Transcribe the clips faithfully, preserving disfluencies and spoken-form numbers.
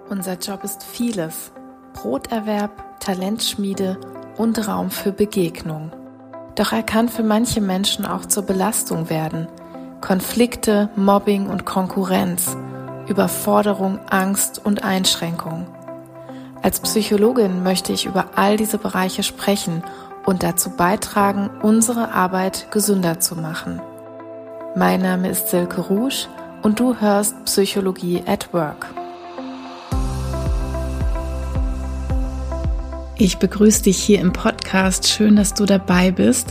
Unser Job ist vieles: Broterwerb, Talentschmiede und Raum für Begegnung. Doch er kann für manche Menschen auch zur Belastung werden. Konflikte, Mobbing und Konkurrenz, Überforderung, Angst und Einschränkung. Als Psychologin möchte ich über all diese Bereiche sprechen und dazu beitragen, unsere Arbeit gesünder zu machen. Mein Name ist Silke Rusch und du hörst Psychologie at Work. Ich begrüße dich hier im Podcast. Schön, dass du dabei bist.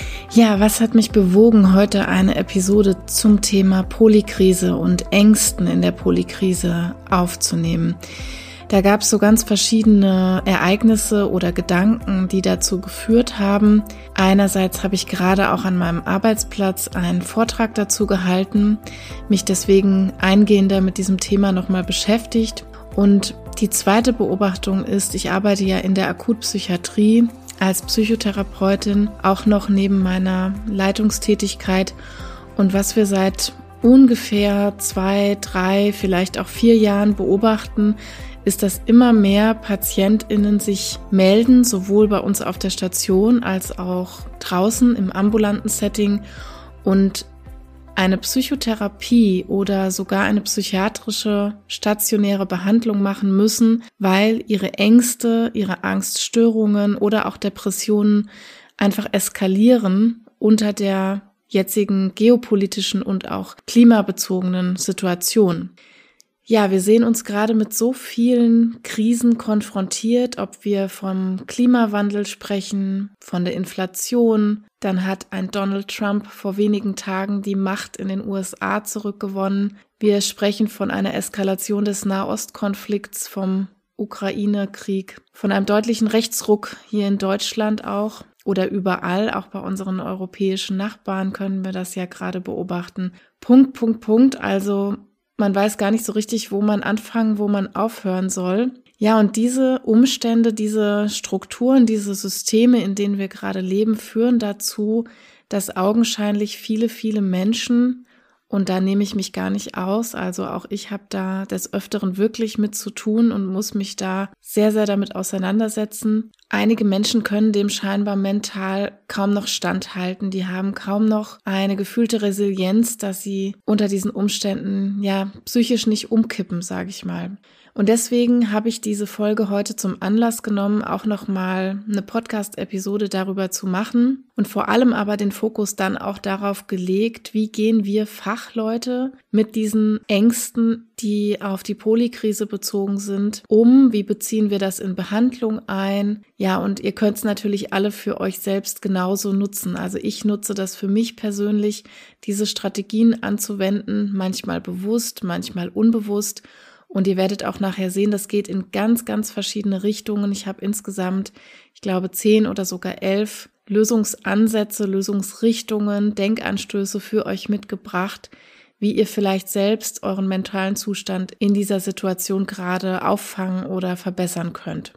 Ja, was hat mich bewogen, heute eine Episode zum Thema Polykrise und Ängsten in der Polykrise aufzunehmen? Da gab es so ganz verschiedene Ereignisse oder Gedanken, die dazu geführt haben. Einerseits habe ich gerade auch an meinem Arbeitsplatz einen Vortrag dazu gehalten, mich deswegen eingehender mit diesem Thema nochmal beschäftigt. Und die zweite Beobachtung ist, ich arbeite ja in der Akutpsychiatrie als Psychotherapeutin, auch noch neben meiner Leitungstätigkeit. Und was wir seit ungefähr zwei, drei, vielleicht auch vier Jahren beobachten, ist, dass immer mehr PatientInnen sich melden, sowohl bei uns auf der Station als auch draußen im ambulanten Setting und eine Psychotherapie oder sogar eine psychiatrische stationäre Behandlung machen müssen, weil ihre Ängste, ihre Angststörungen oder auch Depressionen einfach eskalieren unter der jetzigen geopolitischen und auch klimabezogenen Situation. Ja, wir sehen uns gerade mit so vielen Krisen konfrontiert, ob wir vom Klimawandel sprechen, von der Inflation. Dann hat ein Donald Trump vor wenigen Tagen die Macht in den U S A zurückgewonnen. Wir sprechen von einer Eskalation des Nahostkonflikts, vom Ukraine-Krieg, von einem deutlichen Rechtsruck hier in Deutschland auch oder überall, auch bei unseren europäischen Nachbarn können wir das ja gerade beobachten. Punkt, Punkt, Punkt, also man weiß gar nicht so richtig, wo man anfangen, wo man aufhören soll. Ja, und diese Umstände, diese Strukturen, diese Systeme, in denen wir gerade leben, führen dazu, dass augenscheinlich viele, viele Menschen, und da nehme ich mich gar nicht aus, also auch ich habe da des Öfteren wirklich mit zu tun und muss mich da sehr, sehr damit auseinandersetzen. Einige Menschen können dem scheinbar mental kaum noch standhalten. Die haben kaum noch eine gefühlte Resilienz, dass sie unter diesen Umständen ja psychisch nicht umkippen, sage ich mal. Und deswegen habe ich diese Folge heute zum Anlass genommen, auch nochmal eine Podcast-Episode darüber zu machen und vor allem aber den Fokus dann auch darauf gelegt, wie gehen wir Fachleute mit diesen Ängsten, die auf die Polykrise bezogen sind, um, wie beziehen wir das in Behandlung ein? Ja, und ihr könnt es natürlich alle für euch selbst genauso nutzen. Also ich nutze das für mich persönlich, diese Strategien anzuwenden, manchmal bewusst, manchmal unbewusst. Und ihr werdet auch nachher sehen, das geht in ganz, ganz verschiedene Richtungen. Ich habe insgesamt, ich glaube, zehn oder sogar elf Lösungsansätze, Lösungsrichtungen, Denkanstöße für euch mitgebracht, wie ihr vielleicht selbst euren mentalen Zustand in dieser Situation gerade auffangen oder verbessern könnt.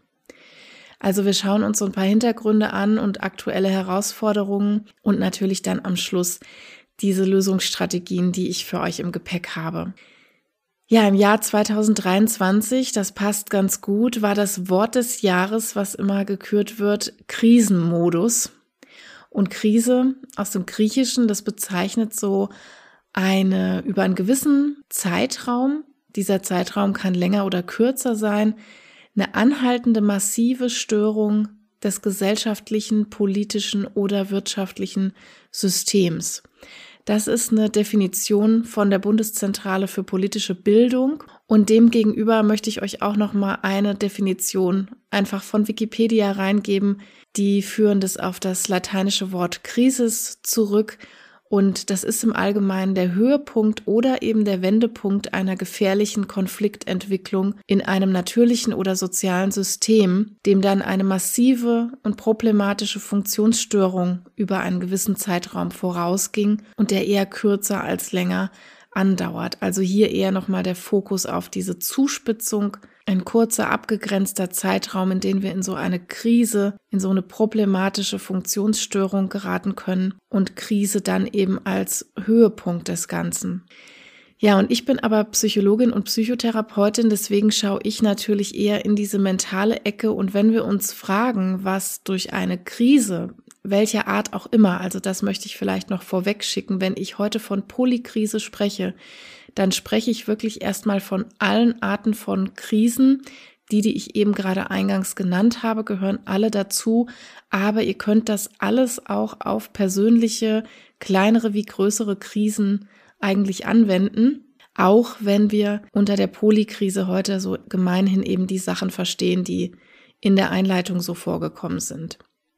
Also wir schauen uns so ein paar Hintergründe an und aktuelle Herausforderungen und natürlich dann am Schluss diese Lösungsstrategien, die ich für euch im Gepäck habe. Ja, im Jahr zwanzig dreiundzwanzig, das passt ganz gut, war das Wort des Jahres, was immer gekürt wird, Krisenmodus. Und Krise aus dem Griechischen, das bezeichnet so eine über einen gewissen Zeitraum, dieser Zeitraum kann länger oder kürzer sein, eine anhaltende massive Störung des gesellschaftlichen, politischen oder wirtschaftlichen Systems. Das ist eine Definition von der Bundeszentrale für politische Bildung und demgegenüber möchte ich euch auch noch mal eine Definition einfach von Wikipedia reingeben, die führen das auf das lateinische Wort Krisis zurück und das ist im Allgemeinen der Höhepunkt oder eben der Wendepunkt einer gefährlichen Konfliktentwicklung in einem natürlichen oder sozialen System, dem dann eine massive und problematische Funktionsstörung über einen gewissen Zeitraum vorausging und der eher kürzer als länger andauert. Also hier eher nochmal der Fokus auf diese Zuspitzung, ein kurzer, abgegrenzter Zeitraum, in dem wir in so eine Krise, in so eine problematische Funktionsstörung geraten können und Krise dann eben als Höhepunkt des Ganzen. Ja, und ich bin aber Psychologin und Psychotherapeutin, deswegen schaue ich natürlich eher in diese mentale Ecke. Und wenn wir uns fragen, was durch eine Krise, welcher Art auch immer, also das möchte ich vielleicht noch vorweg schicken, wenn ich heute von Polykrise spreche, dann spreche ich wirklich erstmal von allen Arten von Krisen. Die, die ich eben gerade eingangs genannt habe, gehören alle dazu. Aber ihr könnt das alles auch auf persönliche, kleinere wie größere Krisen eigentlich anwenden, auch wenn wir unter der Polykrise heute so gemeinhin eben die Sachen verstehen, die in der Einleitung so vorgekommen sind.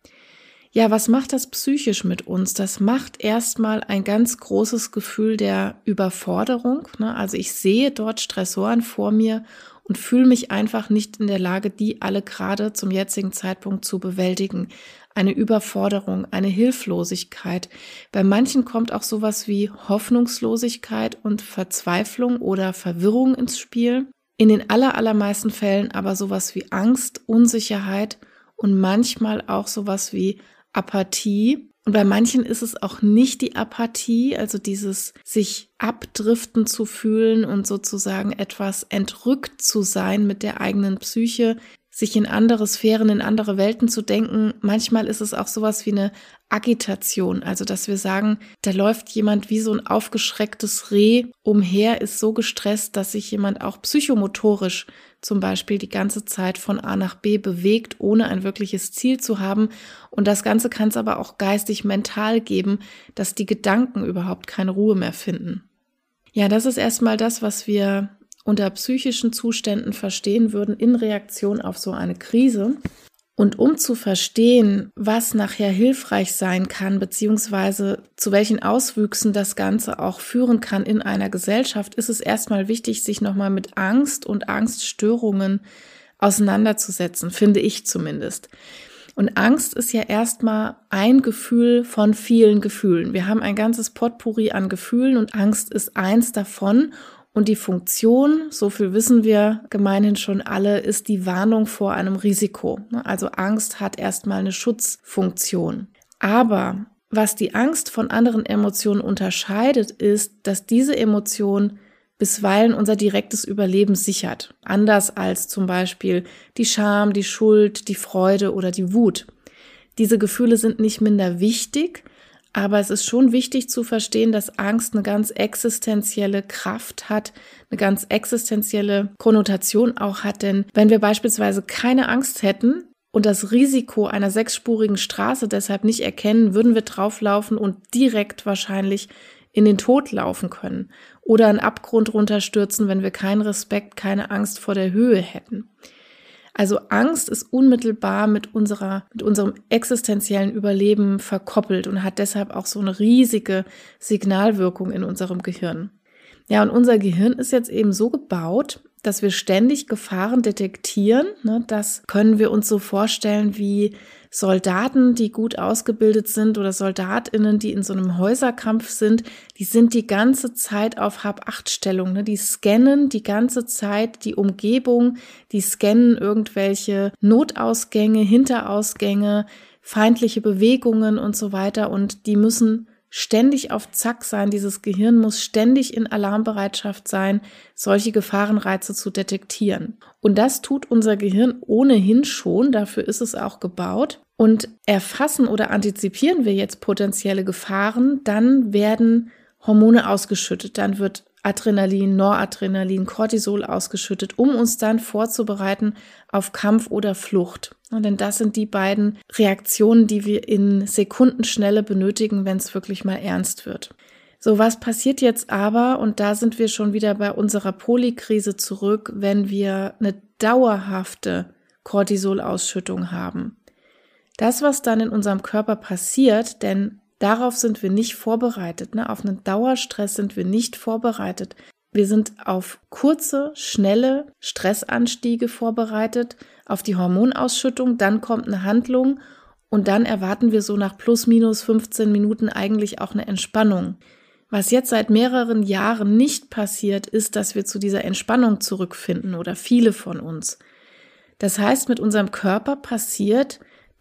Ja, was macht das psychisch mit uns? Das macht erstmal ein ganz großes Gefühl der Überforderung. Also ich sehe dort Stressoren vor mir und fühle mich einfach nicht in der Lage, die alle gerade zum jetzigen Zeitpunkt zu bewältigen. Eine Überforderung, eine Hilflosigkeit. Bei manchen kommt auch sowas wie Hoffnungslosigkeit und Verzweiflung oder Verwirrung ins Spiel. In den aller, allermeisten Fällen aber sowas wie Angst, Unsicherheit und manchmal auch sowas wie Apathie. Und bei manchen ist es auch nicht die Apathie, also dieses sich abdriften zu fühlen und sozusagen etwas entrückt zu sein mit der eigenen Psyche, sich in andere Sphären, in andere Welten zu denken. Manchmal ist es auch sowas wie eine Agitation, also dass wir sagen, da läuft jemand wie so ein aufgeschrecktes Reh umher, ist so gestresst, dass sich jemand auch psychomotorisch zum Beispiel die ganze Zeit von A nach B bewegt, ohne ein wirkliches Ziel zu haben. Und das Ganze kann es aber auch geistig, mental geben, dass die Gedanken überhaupt keine Ruhe mehr finden. Ja, das ist erstmal das, was wir unter psychischen Zuständen verstehen würden in Reaktion auf so eine Krise. Und um zu verstehen, was nachher hilfreich sein kann, beziehungsweise zu welchen Auswüchsen das Ganze auch führen kann in einer Gesellschaft, ist es erstmal wichtig, sich nochmal mit Angst und Angststörungen auseinanderzusetzen, finde ich zumindest. Und Angst ist ja erstmal ein Gefühl von vielen Gefühlen. Wir haben ein ganzes Potpourri an Gefühlen und Angst ist eins davon. Und die Funktion, so viel wissen wir gemeinhin schon alle, ist die Warnung vor einem Risiko. Also Angst hat erstmal eine Schutzfunktion. Aber was die Angst von anderen Emotionen unterscheidet, ist, dass diese Emotion bisweilen unser direktes Überleben sichert. Anders als zum Beispiel die Scham, die Schuld, die Freude oder die Wut. Diese Gefühle sind nicht minder wichtig, aber es ist schon wichtig zu verstehen, dass Angst eine ganz existenzielle Kraft hat, eine ganz existenzielle Konnotation auch hat. Denn wenn wir beispielsweise keine Angst hätten und das Risiko einer sechsspurigen Straße deshalb nicht erkennen, würden wir drauflaufen und direkt wahrscheinlich in den Tod laufen können oder einen Abgrund runterstürzen, wenn wir keinen Respekt, keine Angst vor der Höhe hätten. Also Angst ist unmittelbar mit unserer, mit unserem existenziellen Überleben verkoppelt und hat deshalb auch so eine riesige Signalwirkung in unserem Gehirn. Ja, und unser Gehirn ist jetzt eben so gebaut, dass wir ständig Gefahren detektieren. Das können wir uns so vorstellen wie Soldaten, die gut ausgebildet sind oder SoldatInnen, die in so einem Häuserkampf sind, die sind die ganze Zeit auf Hab-Acht-Stellung. Die scannen die ganze Zeit die Umgebung, die scannen irgendwelche Notausgänge, Hinterausgänge, feindliche Bewegungen und so weiter und die müssen ständig auf Zack sein, dieses Gehirn muss ständig in Alarmbereitschaft sein, solche Gefahrenreize zu detektieren. Und das tut unser Gehirn ohnehin schon, dafür ist es auch gebaut. Und erfassen oder antizipieren wir jetzt potenzielle Gefahren, dann werden Hormone ausgeschüttet, dann wird Adrenalin, Noradrenalin, Cortisol ausgeschüttet, um uns dann vorzubereiten auf Kampf oder Flucht. Und denn das sind die beiden Reaktionen, die wir in Sekundenschnelle benötigen, wenn es wirklich mal ernst wird. So, was passiert jetzt aber, und da sind wir schon wieder bei unserer Polykrise zurück, wenn wir eine dauerhafte Cortisolausschüttung haben? Das, was dann in unserem Körper passiert, denn darauf sind wir nicht vorbereitet, ne? Auf einen Dauerstress sind wir nicht vorbereitet. Wir sind auf kurze, schnelle Stressanstiege vorbereitet, auf die Hormonausschüttung, dann kommt eine Handlung und dann erwarten wir so nach plus minus fünfzehn Minuten eigentlich auch eine Entspannung. Was jetzt seit mehreren Jahren nicht passiert, ist, dass wir zu dieser Entspannung zurückfinden oder viele von uns. Das heißt, mit unserem Körper passiert,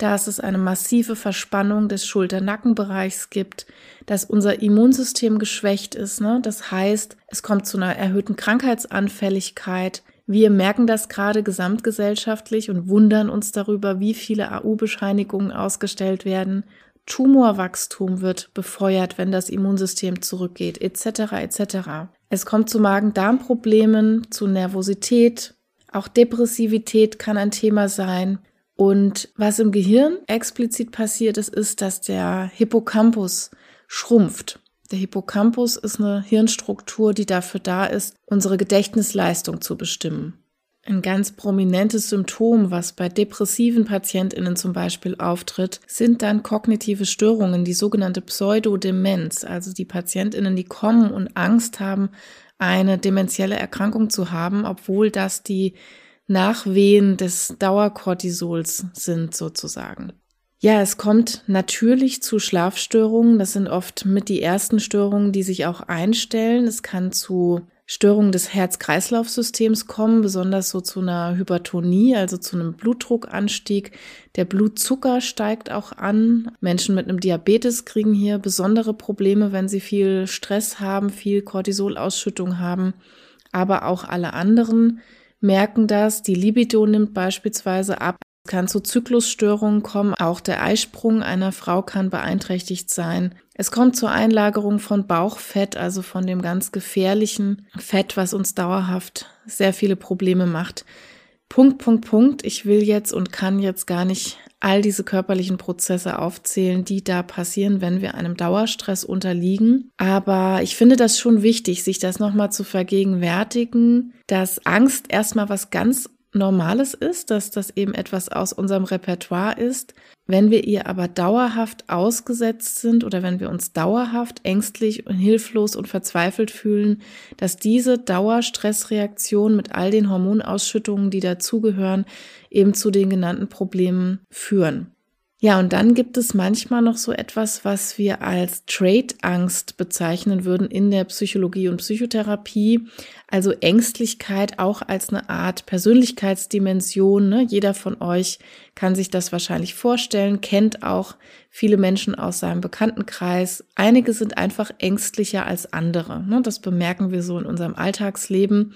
dass es eine massive Verspannung des Schulter-Nackenbereichs gibt, dass unser Immunsystem geschwächt ist, ne? Das heißt, es kommt zu einer erhöhten Krankheitsanfälligkeit. Wir merken das gerade gesamtgesellschaftlich und wundern uns darüber, wie viele A U-Bescheinigungen ausgestellt werden. Tumorwachstum wird befeuert, wenn das Immunsystem zurückgeht, et cetera et cetera. Es kommt zu Magen-Darm-Problemen, zu Nervosität, auch Depressivität kann ein Thema sein. Und was im Gehirn explizit passiert ist, ist, dass der Hippocampus schrumpft. Der Hippocampus ist eine Hirnstruktur, die dafür da ist, unsere Gedächtnisleistung zu bestimmen. Ein ganz prominentes Symptom, was bei depressiven PatientInnen zum Beispiel auftritt, sind dann kognitive Störungen, die sogenannte Pseudodemenz. Also die PatientInnen, die kommen und Angst haben, eine dementielle Erkrankung zu haben, obwohl das die Nachwehen des Dauercortisols sind sozusagen. Ja, es kommt natürlich zu Schlafstörungen. Das sind oft mit die ersten Störungen, die sich auch einstellen. Es kann zu Störungen des Herz-Kreislauf-Systems kommen, besonders so zu einer Hypertonie, also zu einem Blutdruckanstieg. Der Blutzucker steigt auch an. Menschen mit einem Diabetes kriegen hier besondere Probleme, wenn sie viel Stress haben, viel Cortisolausschüttung haben. Aber auch alle anderen merken das. Die Libido nimmt beispielsweise ab. Es kann zu Zyklusstörungen kommen. Auch der Eisprung einer Frau kann beeinträchtigt sein. Es kommt zur Einlagerung von Bauchfett, also von dem ganz gefährlichen Fett, was uns dauerhaft sehr viele Probleme macht. Punkt, Punkt, Punkt. Ich will jetzt und kann jetzt gar nicht all diese körperlichen Prozesse aufzählen, die da passieren, wenn wir einem Dauerstress unterliegen. Aber ich finde das schon wichtig, sich das nochmal zu vergegenwärtigen, dass Angst erstmal was ganz Normales ist, dass das eben etwas aus unserem Repertoire ist. Wenn wir ihr aber dauerhaft ausgesetzt sind oder wenn wir uns dauerhaft ängstlich und hilflos und verzweifelt fühlen, dass diese Dauerstressreaktion mit all den Hormonausschüttungen, die dazugehören, eben zu den genannten Problemen führen. Ja, und dann gibt es manchmal noch so etwas, was wir als Trait-Angst bezeichnen würden in der Psychologie und Psychotherapie. Also Ängstlichkeit auch als eine Art Persönlichkeitsdimension. Ne? Jeder von euch kann sich das wahrscheinlich vorstellen, kennt auch viele Menschen aus seinem Bekanntenkreis. Einige sind einfach ängstlicher als andere. Ne? Das bemerken wir so in unserem Alltagsleben.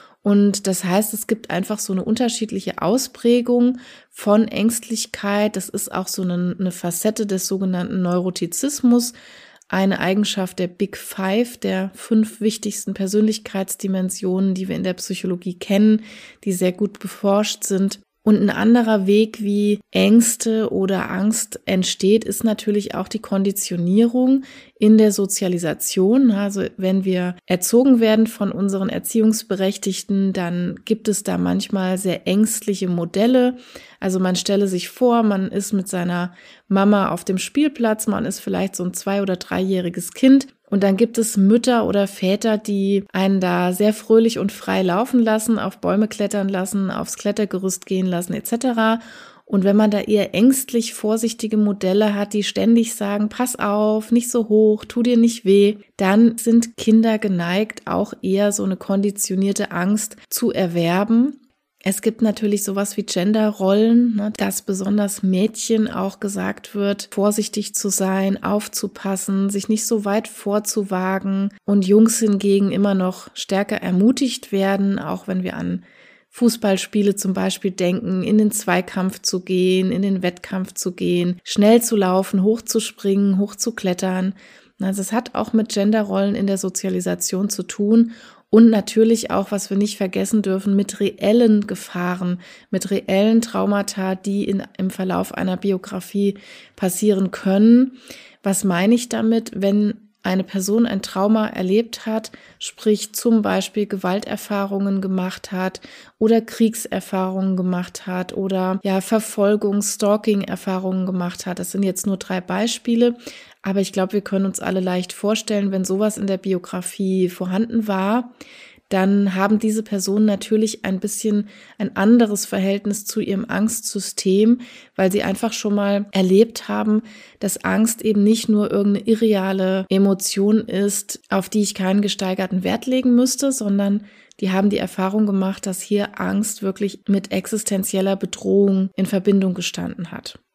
Und das heißt, es gibt einfach so eine unterschiedliche Ausprägung von Ängstlichkeit. Das ist auch so eine, eine Facette des sogenannten Neurotizismus, eine Eigenschaft der Big Five, der fünf wichtigsten Persönlichkeitsdimensionen, die wir in der Psychologie kennen, die sehr gut beforscht sind. Und ein anderer Weg, wie Ängste oder Angst entsteht, ist natürlich auch die Konditionierung in der Sozialisation. Also wenn wir erzogen werden von unseren Erziehungsberechtigten, dann gibt es da manchmal sehr ängstliche Modelle. Also man stelle sich vor, man ist mit seiner Mama auf dem Spielplatz, man ist vielleicht so ein zwei- oder dreijähriges Kind. Und dann gibt es Mütter oder Väter, die einen da sehr fröhlich und frei laufen lassen, auf Bäume klettern lassen, aufs Klettergerüst gehen lassen et cetera. Und wenn man da eher ängstlich vorsichtige Modelle hat, die ständig sagen, pass auf, nicht so hoch, tu dir nicht weh, dann sind Kinder geneigt, auch eher so eine konditionierte Angst zu erwerben. Es gibt natürlich sowas wie Genderrollen, ne, dass besonders Mädchen auch gesagt wird, vorsichtig zu sein, aufzupassen, sich nicht so weit vorzuwagen und Jungs hingegen immer noch stärker ermutigt werden, auch wenn wir an Fußballspiele zum Beispiel denken, in den Zweikampf zu gehen, in den Wettkampf zu gehen, schnell zu laufen, hochzuspringen, hochzuklettern. Also es hat auch mit Genderrollen in der Sozialisation zu tun. Und natürlich auch, was wir nicht vergessen dürfen, mit reellen Gefahren, mit reellen Traumata, die in, im Verlauf einer Biografie passieren können. Was meine ich damit, wenn eine Person ein Trauma erlebt hat, sprich zum Beispiel Gewalterfahrungen gemacht hat oder Kriegserfahrungen gemacht hat oder ja Verfolgungs-, Stalking-Erfahrungen gemacht hat. Das sind jetzt nur drei Beispiele, aber ich glaube, wir können uns alle leicht vorstellen, wenn sowas in der Biografie vorhanden war, dann haben diese Personen natürlich ein bisschen ein anderes Verhältnis zu ihrem Angstsystem, weil sie einfach schon mal erlebt haben, dass Angst eben nicht nur irgendeine irreale Emotion ist, auf die ich keinen gesteigerten Wert legen müsste, sondern die haben die Erfahrung gemacht, dass hier Angst wirklich mit existenzieller Bedrohung in Verbindung gestanden hat.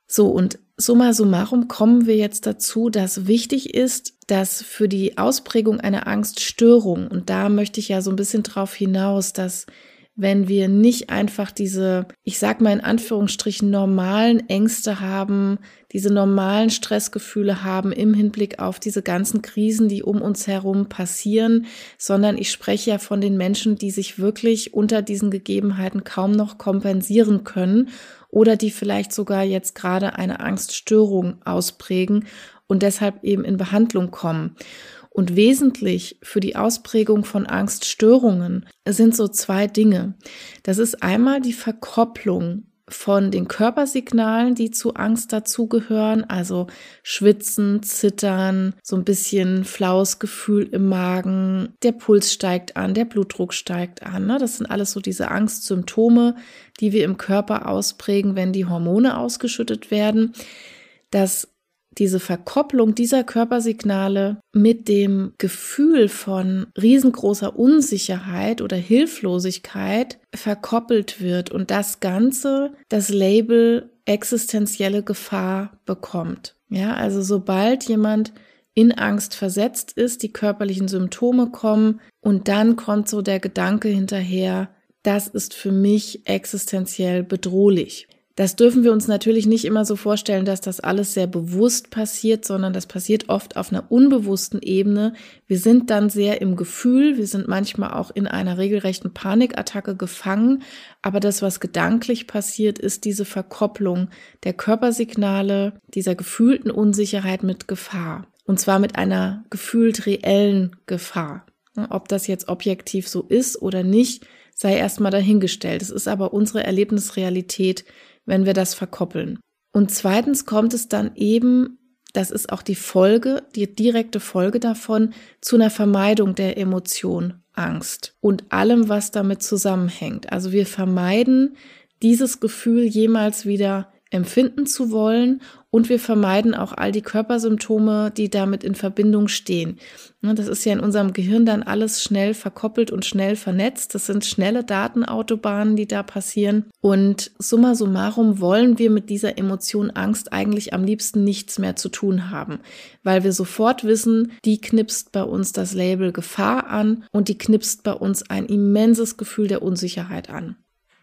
So, und summa summarum kommen wir jetzt dazu, dass wichtig ist, dass für die Ausprägung einer Angststörung, und da möchte ich ja so ein bisschen drauf hinaus, dass wenn wir nicht einfach diese, ich sag mal in Anführungsstrichen, normalen Ängste haben, diese normalen Stressgefühle haben im Hinblick auf diese ganzen Krisen, die um uns herum passieren, sondern ich spreche ja von den Menschen, die sich wirklich unter diesen Gegebenheiten kaum noch kompensieren können oder die vielleicht sogar jetzt gerade eine Angststörung ausprägen und deshalb eben in Behandlung kommen. Und wesentlich für die Ausprägung von Angststörungen sind so zwei Dinge. Das ist einmal die Verkopplung von den Körpersignalen, die zu Angst dazugehören, also Schwitzen, Zittern, so ein bisschen flaues Gefühl im Magen, der Puls steigt an, der Blutdruck steigt an. Ne? Das sind alles so diese Angstsymptome, die wir im Körper ausprägen, wenn die Hormone ausgeschüttet werden. Das Diese Verkopplung dieser Körpersignale mit dem Gefühl von riesengroßer Unsicherheit oder Hilflosigkeit verkoppelt wird und das Ganze das Label existenzielle Gefahr bekommt. Ja, also sobald jemand in Angst versetzt ist, die körperlichen Symptome kommen und dann kommt so der Gedanke hinterher, das ist für mich existenziell bedrohlich. Das dürfen wir uns natürlich nicht immer so vorstellen, dass das alles sehr bewusst passiert, sondern das passiert oft auf einer unbewussten Ebene. Wir sind dann sehr im Gefühl, wir sind manchmal auch in einer regelrechten Panikattacke gefangen, aber das, was gedanklich passiert, ist diese Verkopplung der Körpersignale, dieser gefühlten Unsicherheit mit Gefahr. Und zwar mit einer gefühlt reellen Gefahr. Ob das jetzt objektiv so ist oder nicht, sei erstmal dahingestellt. Es ist aber unsere Erlebnisrealität, wenn wir das verkoppeln. Und zweitens kommt es dann eben, das ist auch die Folge, die direkte Folge davon, zu einer Vermeidung der Emotion Angst und allem, was damit zusammenhängt. Also wir vermeiden dieses Gefühl jemals wieder empfinden zu wollen und wir vermeiden auch all die Körpersymptome, die damit in Verbindung stehen. Das ist ja in unserem Gehirn dann alles schnell verkoppelt und schnell vernetzt. Das sind schnelle Datenautobahnen, die da passieren. Und summa summarum wollen wir mit dieser Emotion Angst eigentlich am liebsten nichts mehr zu tun haben, weil wir sofort wissen, die knipst bei uns das Label Gefahr an und die knipst bei uns ein immenses Gefühl der Unsicherheit an.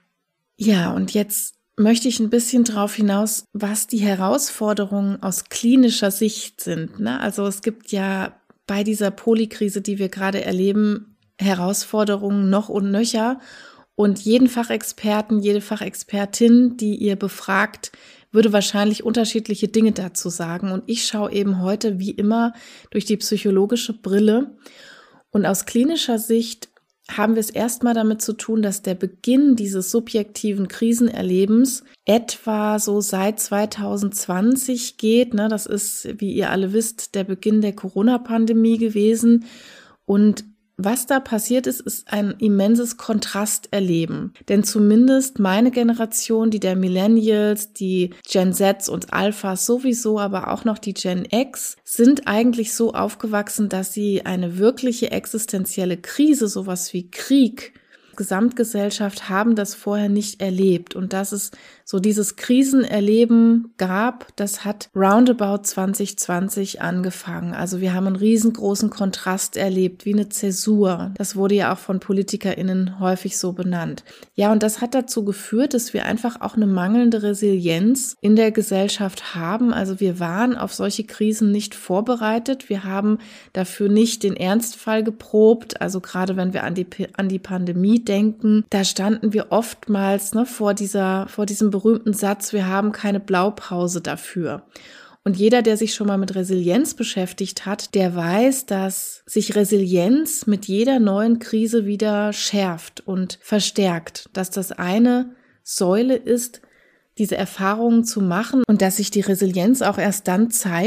Ja, und jetzt möchte ich ein bisschen drauf hinaus, was die Herausforderungen aus klinischer Sicht sind. Ne? Also es gibt ja bei dieser Polykrise, die wir gerade erleben, Herausforderungen noch und nöcher. Und jeden Fachexperten, jede Fachexpertin, die ihr befragt, würde wahrscheinlich unterschiedliche Dinge dazu sagen. Und ich schaue eben heute wie immer durch die psychologische Brille. Und aus klinischer Sicht haben wir es erstmal damit zu tun, dass der Beginn dieses subjektiven Krisenerlebens etwa so seit zwanzig zwanzig geht. Ne? Das ist, wie ihr alle wisst, der Beginn der Corona-Pandemie gewesen. Und was da passiert ist, ist ein immenses Kontrasterleben. Denn zumindest meine Generation, die der Millennials, die Gen Zs und Alphas sowieso, aber auch noch die Gen X, sind eigentlich so aufgewachsen, dass sie eine wirkliche existenzielle Krise, sowas wie Krieg, Gesamtgesellschaft haben das vorher nicht erlebt. Und dass es so dieses Krisenerleben gab, das hat roundabout zwanzig zwanzig angefangen. Also wir haben einen riesengroßen Kontrast erlebt, wie eine Zäsur. Das wurde ja auch von PolitikerInnen häufig so benannt. Ja, und das hat dazu geführt, dass wir einfach auch eine mangelnde Resilienz in der Gesellschaft haben. Also wir waren auf solche Krisen nicht vorbereitet. Wir haben dafür nicht den Ernstfall geprobt. Also gerade wenn wir an die, an die Pandemie denken, da standen wir oftmals ne, vor dieser, vor diesem berühmten Satz, wir haben keine Blaupause dafür. Und jeder, der sich schon mal mit Resilienz beschäftigt hat, der weiß, dass sich Resilienz mit jeder neuen Krise wieder schärft und verstärkt, dass das eine Säule ist, diese Erfahrungen zu machen und dass sich die Resilienz auch erst dann zeigt,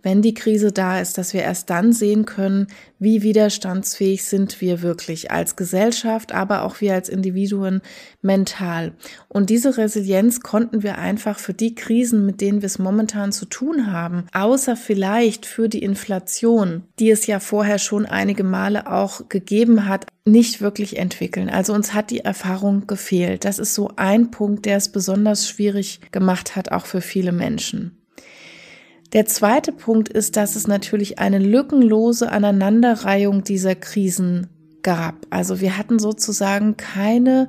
wenn die Krise da ist, dass wir erst dann sehen können, wie widerstandsfähig sind wir wirklich als Gesellschaft, aber auch wir als Individuen mental. Und diese Resilienz konnten wir einfach für die Krisen, mit denen wir es momentan zu tun haben, außer vielleicht für die Inflation, die es ja vorher schon einige Male auch gegeben hat, nicht wirklich entwickeln. Also uns hat die Erfahrung gefehlt. Das ist so ein Punkt, der es besonders schwierig gemacht hat, auch für viele Menschen. Der zweite Punkt ist, dass es natürlich eine lückenlose Aneinanderreihung dieser Krisen gab. Also wir hatten sozusagen keine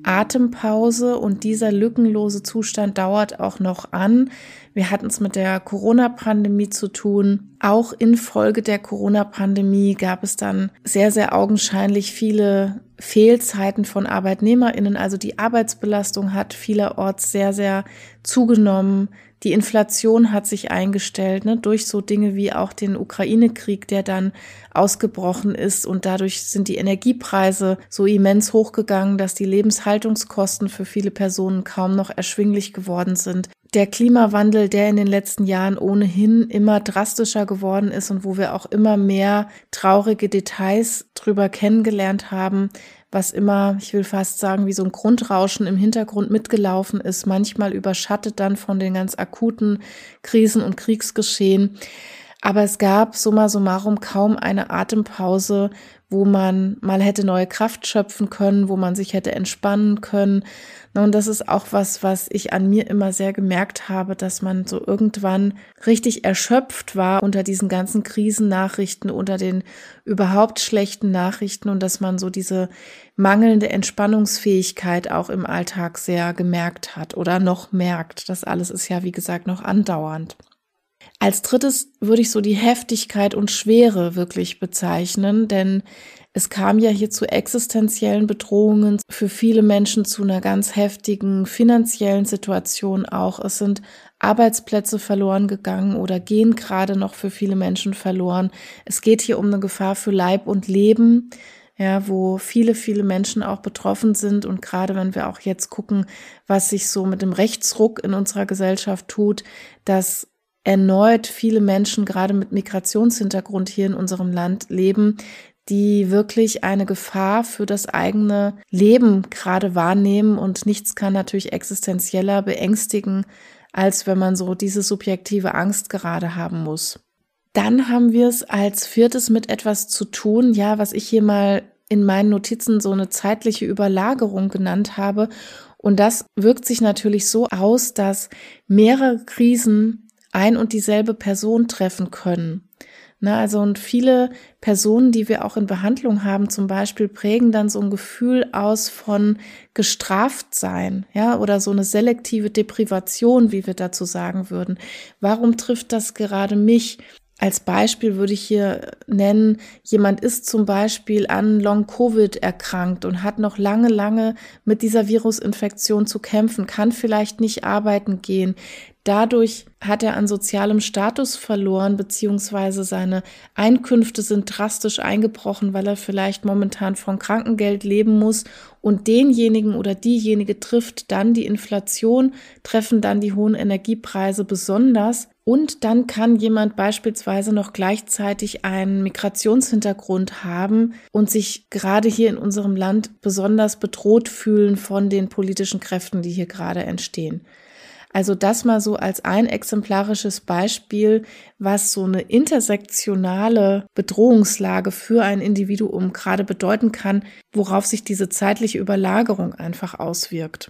Atempause und dieser lückenlose Zustand dauert auch noch an. Wir hatten es mit der Corona-Pandemie zu tun. Auch infolge der Corona-Pandemie gab es dann sehr, sehr augenscheinlich viele Fehlzeiten von ArbeitnehmerInnen. Also die Arbeitsbelastung hat vielerorts sehr, sehr zugenommen. Die Inflation hat sich eingestellt, ne, durch so Dinge wie auch den Ukraine-Krieg, der dann ausgebrochen ist. Und dadurch sind die Energiepreise so immens hochgegangen, dass die Lebenshaltungskosten für viele Personen kaum noch erschwinglich geworden sind. Der Klimawandel, der in den letzten Jahren ohnehin immer drastischer geworden ist und wo wir auch immer mehr traurige Details drüber kennengelernt haben, was immer, ich will fast sagen, wie so ein Grundrauschen im Hintergrund mitgelaufen ist, manchmal überschattet dann von den ganz akuten Krisen und Kriegsgeschehen. Aber es gab summa summarum kaum eine Atempause, wo man mal hätte neue Kraft schöpfen können, wo man sich hätte entspannen können. Und das ist auch was, was ich an mir immer sehr gemerkt habe, dass man so irgendwann richtig erschöpft war unter diesen ganzen Krisennachrichten, unter den überhaupt schlechten Nachrichten und dass man so diese mangelnde Entspannungsfähigkeit auch im Alltag sehr gemerkt hat oder noch merkt. Das alles ist ja, wie gesagt, noch andauernd. Als drittes würde ich so die Heftigkeit und Schwere wirklich bezeichnen, denn es kam ja hier zu existenziellen Bedrohungen, für viele Menschen zu einer ganz heftigen finanziellen Situation auch. Es sind Arbeitsplätze verloren gegangen oder gehen gerade noch für viele Menschen verloren. Es geht hier um eine Gefahr für Leib und Leben, ja, wo viele, viele Menschen auch betroffen sind. Und gerade wenn wir auch jetzt gucken, was sich so mit dem Rechtsruck in unserer Gesellschaft tut, dass erneut viele Menschen gerade mit Migrationshintergrund hier in unserem Land leben, die wirklich eine Gefahr für das eigene Leben gerade wahrnehmen. Und nichts kann natürlich existenzieller beängstigen, als wenn man so diese subjektive Angst gerade haben muss. Dann haben wir es als viertes mit etwas zu tun, ja, was ich hier mal in meinen Notizen so eine zeitliche Überlagerung genannt habe. Und das wirkt sich natürlich so aus, dass mehrere Krisen ein und dieselbe Person treffen können. Na, also und viele Personen, die wir auch in Behandlung haben, zum Beispiel, prägen dann so ein Gefühl aus von gestraft sein, ja, oder so eine selektive Deprivation, wie wir dazu sagen würden. Warum trifft das gerade mich? Als Beispiel würde ich hier nennen, jemand ist zum Beispiel an Long-Covid erkrankt und hat noch lange, lange mit dieser Virusinfektion zu kämpfen, kann vielleicht nicht arbeiten gehen. Dadurch hat er an sozialem Status verloren, beziehungsweise seine Einkünfte sind drastisch eingebrochen, weil er vielleicht momentan von Krankengeld leben muss. Und denjenigen oder diejenige trifft dann die Inflation, treffen dann die hohen Energiepreise besonders. Und dann kann jemand beispielsweise noch gleichzeitig einen Migrationshintergrund haben und sich gerade hier in unserem Land besonders bedroht fühlen von den politischen Kräften, die hier gerade entstehen. Also das mal so als ein exemplarisches Beispiel, was so eine intersektionale Bedrohungslage für ein Individuum gerade bedeuten kann, worauf sich diese zeitliche Überlagerung einfach auswirkt.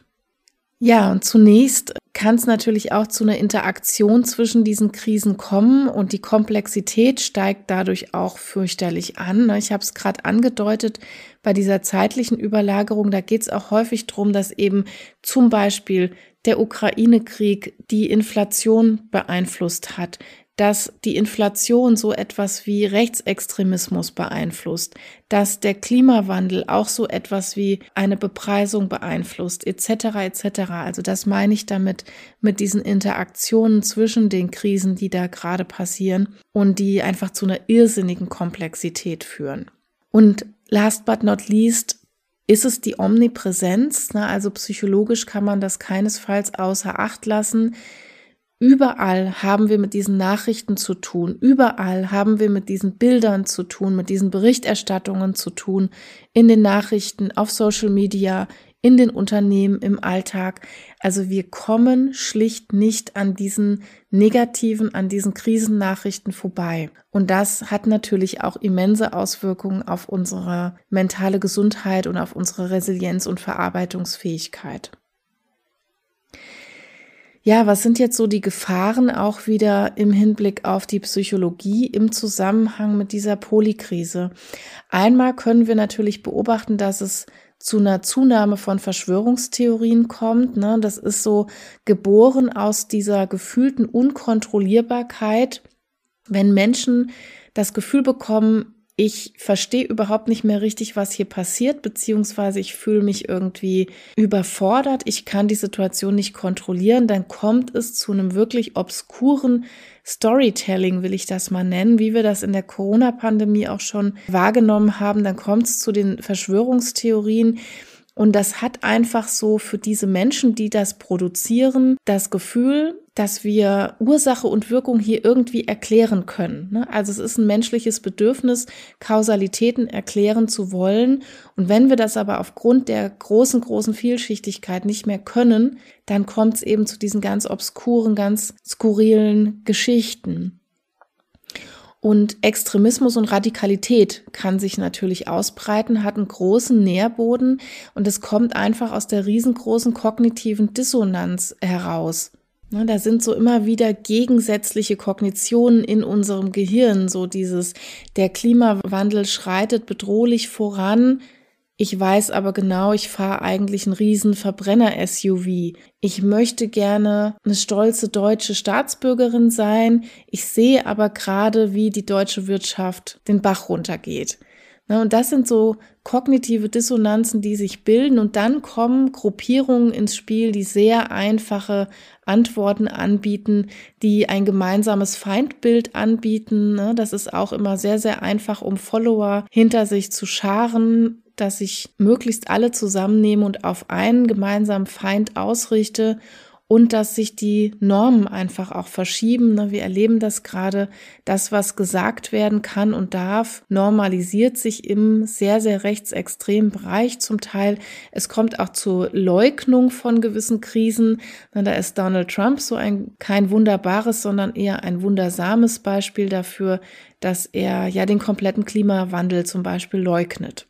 Ja, und zunächst kann es natürlich auch zu einer Interaktion zwischen diesen Krisen kommen und die Komplexität steigt dadurch auch fürchterlich an. Ich habe es gerade angedeutet, bei dieser zeitlichen Überlagerung, da geht es auch häufig darum, dass eben zum Beispiel der Ukraine-Krieg die Inflation beeinflusst hat, dass die Inflation so etwas wie Rechtsextremismus beeinflusst, dass der Klimawandel auch so etwas wie eine Bepreisung beeinflusst, et cetera et cetera. Also das meine ich damit, mit diesen Interaktionen zwischen den Krisen, die da gerade passieren und die einfach zu einer irrsinnigen Komplexität führen. Und last but not least ist es die Omnipräsenz, ne? Also psychologisch kann man das keinesfalls außer Acht lassen. Überall haben wir mit diesen Nachrichten zu tun. Überall haben wir mit diesen Bildern zu tun, mit diesen Berichterstattungen zu tun, in den Nachrichten, auf Social Media, in den Unternehmen, im Alltag. Also wir kommen schlicht nicht an diesen negativen, an diesen Krisennachrichten vorbei. Und das hat natürlich auch immense Auswirkungen auf unsere mentale Gesundheit und auf unsere Resilienz und Verarbeitungsfähigkeit. Ja, was sind jetzt so die Gefahren auch wieder im Hinblick auf die Psychologie im Zusammenhang mit dieser Polykrise? Einmal können wir natürlich beobachten, dass es zu einer Zunahme von Verschwörungstheorien kommt. Ne? Das ist so geboren aus dieser gefühlten Unkontrollierbarkeit, wenn Menschen das Gefühl bekommen, ich verstehe überhaupt nicht mehr richtig, was hier passiert, beziehungsweise ich fühle mich irgendwie überfordert, ich kann die Situation nicht kontrollieren, dann kommt es zu einem wirklich obskuren Storytelling, will ich das mal nennen, wie wir das in der Corona-Pandemie auch schon wahrgenommen haben. Dann kommt es zu den Verschwörungstheorien. Und das hat einfach so für diese Menschen, die das produzieren, das Gefühl, dass wir Ursache und Wirkung hier irgendwie erklären können. Also es ist ein menschliches Bedürfnis, Kausalitäten erklären zu wollen. Und wenn wir das aber aufgrund der großen, großen Vielschichtigkeit nicht mehr können, dann kommt es eben zu diesen ganz obskuren, ganz skurrilen Geschichten. Und Extremismus und Radikalität kann sich natürlich ausbreiten, hat einen großen Nährboden und es kommt einfach aus der riesengroßen kognitiven Dissonanz heraus. Da sind so immer wieder gegensätzliche Kognitionen in unserem Gehirn, so dieses, der Klimawandel schreitet bedrohlich voran. Ich weiß aber genau, ich fahre eigentlich einen riesen Verbrenner-S U V. Ich möchte gerne eine stolze deutsche Staatsbürgerin sein. Ich sehe aber gerade, wie die deutsche Wirtschaft den Bach runtergeht. Und das sind so kognitive Dissonanzen, die sich bilden. Und dann kommen Gruppierungen ins Spiel, die sehr einfache Antworten anbieten, die ein gemeinsames Feindbild anbieten. Das ist auch immer sehr, sehr einfach, um Follower hinter sich zu scharen, dass ich möglichst alle zusammennehme und auf einen gemeinsamen Feind ausrichte und dass sich die Normen einfach auch verschieben. Wir erleben das gerade, das, was gesagt werden kann und darf, normalisiert sich im sehr, sehr rechtsextremen Bereich zum Teil. Es kommt auch zur Leugnung von gewissen Krisen. Da ist Donald Trump so ein kein wunderbares, sondern eher ein wundersames Beispiel dafür, dass er ja den kompletten Klimawandel zum Beispiel leugnet.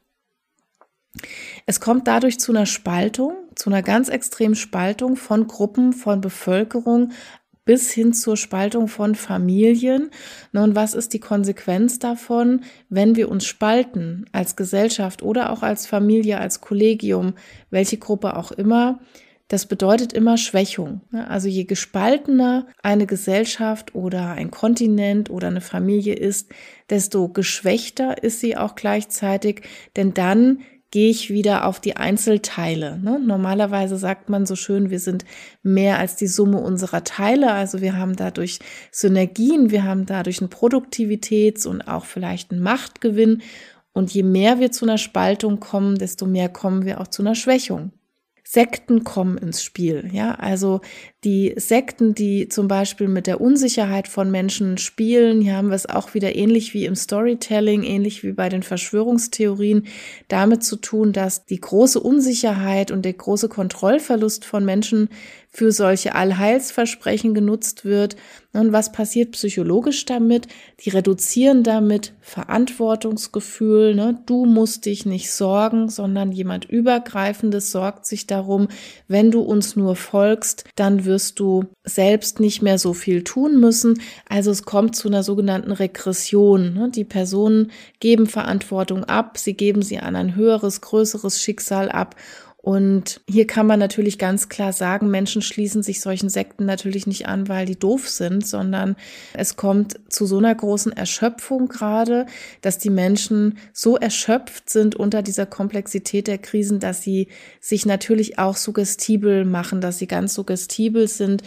Es kommt dadurch zu einer Spaltung, zu einer ganz extremen Spaltung von Gruppen, von Bevölkerung bis hin zur Spaltung von Familien. Und was ist die Konsequenz davon, wenn wir uns spalten als Gesellschaft oder auch als Familie, als Kollegium, welche Gruppe auch immer? Das bedeutet immer Schwächung. Also je gespaltener eine Gesellschaft oder ein Kontinent oder eine Familie ist, desto geschwächter ist sie auch gleichzeitig, denn dann gehe ich wieder auf die Einzelteile. Ne? Normalerweise sagt man so schön, wir sind mehr als die Summe unserer Teile. Also wir haben dadurch Synergien, wir haben dadurch einen Produktivitäts- und auch vielleicht einen Machtgewinn. Und je mehr wir zu einer Spaltung kommen, desto mehr kommen wir auch zu einer Schwächung. Sekten kommen ins Spiel, ja, also die Sekten, die zum Beispiel mit der Unsicherheit von Menschen spielen, hier haben wir es auch wieder ähnlich wie im Storytelling, ähnlich wie bei den Verschwörungstheorien, damit zu tun, dass die große Unsicherheit und der große Kontrollverlust von Menschen für solche Allheilsversprechen genutzt wird. Und was passiert psychologisch damit? Die reduzieren damit Verantwortungsgefühl. Ne? Du musst dich nicht sorgen, sondern jemand Übergreifendes sorgt sich darum. Wenn du uns nur folgst, dann wirst du selbst nicht mehr so viel tun müssen. Also es kommt zu einer sogenannten Regression. Ne? Die Personen geben Verantwortung ab, sie geben sie an ein höheres, größeres Schicksal ab. Und hier kann man natürlich ganz klar sagen, Menschen schließen sich solchen Sekten natürlich nicht an, weil die doof sind, sondern es kommt zu so einer großen Erschöpfung gerade, dass die Menschen so erschöpft sind unter dieser Komplexität der Krisen, dass sie sich natürlich auch suggestibel machen, dass sie ganz suggestibel sind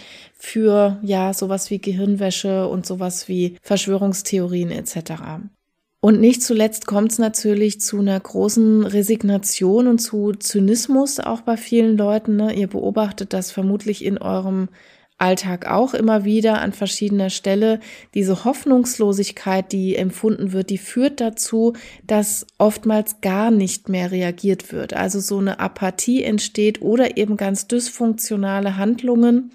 für ja sowas wie Gehirnwäsche und sowas wie Verschwörungstheorien et cetera. Und nicht zuletzt kommt es natürlich zu einer großen Resignation und zu Zynismus auch bei vielen Leuten. Ne? Ihr beobachtet das vermutlich in eurem Alltag auch immer wieder an verschiedener Stelle. Diese Hoffnungslosigkeit, die empfunden wird, die führt dazu, dass oftmals gar nicht mehr reagiert wird. Also so eine Apathie entsteht oder eben ganz dysfunktionale Handlungen,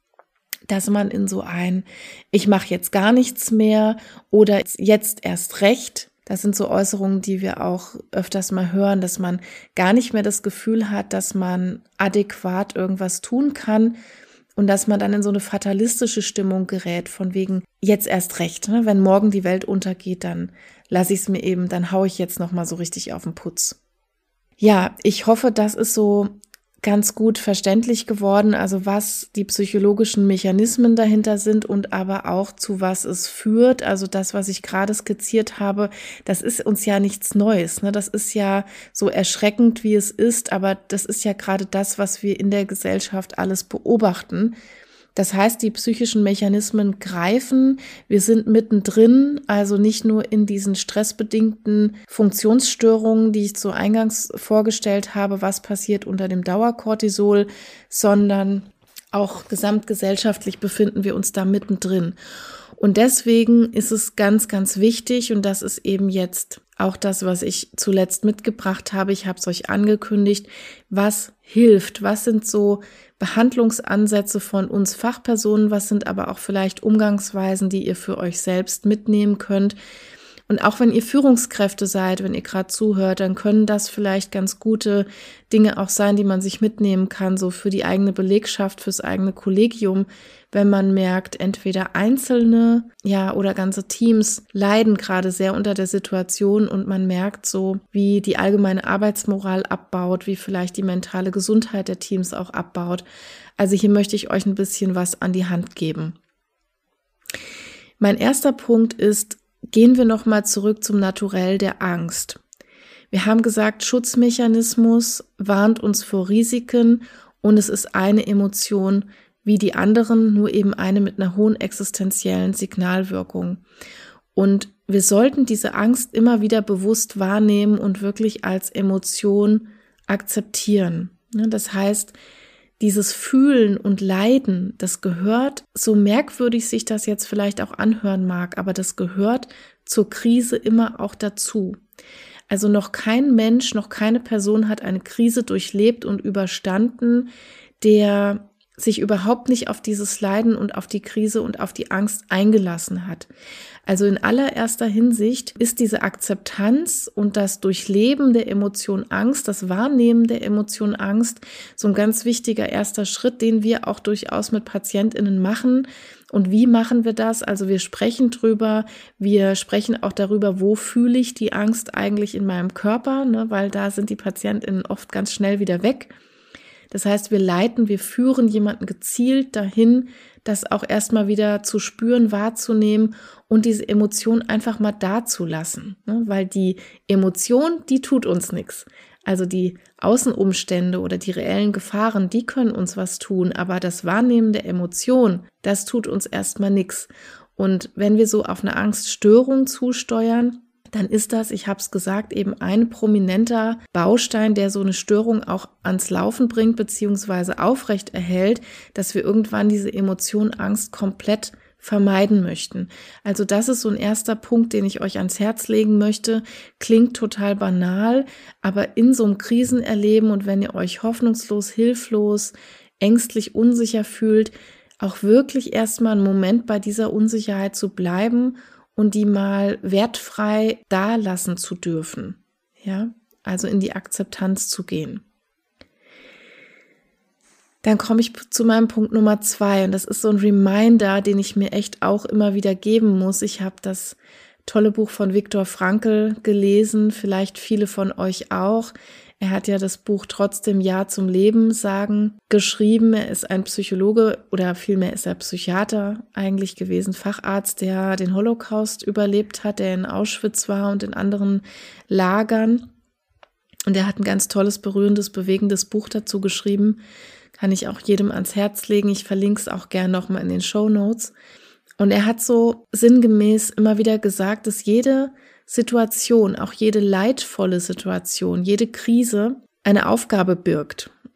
dass man in so ein Ich mache jetzt gar nichts mehr oder jetzt erst recht. Das sind so Äußerungen, die wir auch öfters mal hören, dass man gar nicht mehr das Gefühl hat, dass man adäquat irgendwas tun kann und dass man dann in so eine fatalistische Stimmung gerät, von wegen jetzt erst recht. Ne? Wenn morgen die Welt untergeht, dann lasse ich es mir eben, dann haue ich jetzt nochmal so richtig auf den Putz. Ja, ich hoffe, das ist so ganz gut verständlich geworden, also was die psychologischen Mechanismen dahinter sind und aber auch zu was es führt. Also das, was ich gerade skizziert habe, das ist uns ja nichts Neues, ne? Das ist ja so erschreckend, wie es ist, aber das ist ja gerade das, was wir in der Gesellschaft alles beobachten. Das heißt, die psychischen Mechanismen greifen, wir sind mittendrin, also nicht nur in diesen stressbedingten Funktionsstörungen, die ich zu eingangs vorgestellt habe, was passiert unter dem Dauercortisol, sondern auch gesamtgesellschaftlich befinden wir uns da mittendrin. Und deswegen ist es ganz, ganz wichtig, und das ist eben jetzt auch das, was ich zuletzt mitgebracht habe, ich habe es euch angekündigt, was hilft, was sind so Behandlungsansätze von uns Fachpersonen, was sind aber auch vielleicht Umgangsweisen, die ihr für euch selbst mitnehmen könnt. Und auch wenn ihr Führungskräfte seid, wenn ihr gerade zuhört, dann können das vielleicht ganz gute Dinge auch sein, die man sich mitnehmen kann, so für die eigene Belegschaft, fürs eigene Kollegium, wenn man merkt, entweder Einzelne, ja, oder ganze Teams leiden gerade sehr unter der Situation und man merkt so, wie die allgemeine Arbeitsmoral abbaut, wie vielleicht die mentale Gesundheit der Teams auch abbaut. Also hier möchte ich euch ein bisschen was an die Hand geben. Mein erster Punkt ist, gehen wir nochmal zurück zum Naturell der Angst. Wir haben gesagt, Schutzmechanismus warnt uns vor Risiken und es ist eine Emotion wie die anderen, nur eben eine mit einer hohen existenziellen Signalwirkung. Und wir sollten diese Angst immer wieder bewusst wahrnehmen und wirklich als Emotion akzeptieren. Das heißt, dieses Fühlen und Leiden, das gehört, so merkwürdig sich das jetzt vielleicht auch anhören mag, aber das gehört zur Krise immer auch dazu. Also noch kein Mensch, noch keine Person hat eine Krise durchlebt und überstanden, der sich überhaupt nicht auf dieses Leiden und auf die Krise und auf die Angst eingelassen hat. Also in allererster Hinsicht ist diese Akzeptanz und das Durchleben der Emotion Angst, das Wahrnehmen der Emotion Angst so ein ganz wichtiger erster Schritt, den wir auch durchaus mit PatientInnen machen. Und wie machen wir das? Also wir sprechen drüber, wir sprechen auch darüber, wo fühle ich die Angst eigentlich in meinem Körper, ne? Weil da sind die PatientInnen oft ganz schnell wieder weg. Das heißt, wir leiten, wir führen jemanden gezielt dahin, das auch erstmal wieder zu spüren, wahrzunehmen und diese Emotion einfach mal dazulassen, ne? Weil die Emotion, die tut uns nichts. Also die Außenumstände oder die reellen Gefahren, die können uns was tun, aber das Wahrnehmen der Emotion, das tut uns erstmal nichts. Und wenn wir so auf eine Angststörung zusteuern, dann ist das, ich habe es gesagt, eben ein prominenter Baustein, der so eine Störung auch ans Laufen bringt beziehungsweise aufrecht erhält, dass wir irgendwann diese Emotion Angst komplett vermeiden möchten. Also das ist so ein erster Punkt, den ich euch ans Herz legen möchte. Klingt total banal, aber in so einem Krisenerleben und wenn ihr euch hoffnungslos, hilflos, ängstlich, unsicher fühlt, auch wirklich erstmal einen Moment bei dieser Unsicherheit zu bleiben und die mal wertfrei da lassen zu dürfen, ja, also in die Akzeptanz zu gehen. Dann komme ich zu meinem Punkt Nummer zwei und das ist so ein Reminder, den ich mir echt auch immer wieder geben muss. Ich habe das tolle Buch von Viktor Frankl gelesen, vielleicht viele von euch auch. Er hat ja das Buch Trotzdem Ja zum Leben sagen geschrieben. Er ist ein Psychologe oder vielmehr ist er Psychiater eigentlich gewesen, Facharzt, der den Holocaust überlebt hat, der in Auschwitz war und in anderen Lagern. Und er hat ein ganz tolles, berührendes, bewegendes Buch dazu geschrieben. Kann ich auch jedem ans Herz legen. Ich verlinke es auch gerne nochmal in den Shownotes. Und er hat so sinngemäß immer wieder gesagt, dass jede Situation, auch jede leidvolle Situation, jede Krise eine Aufgabe birgt.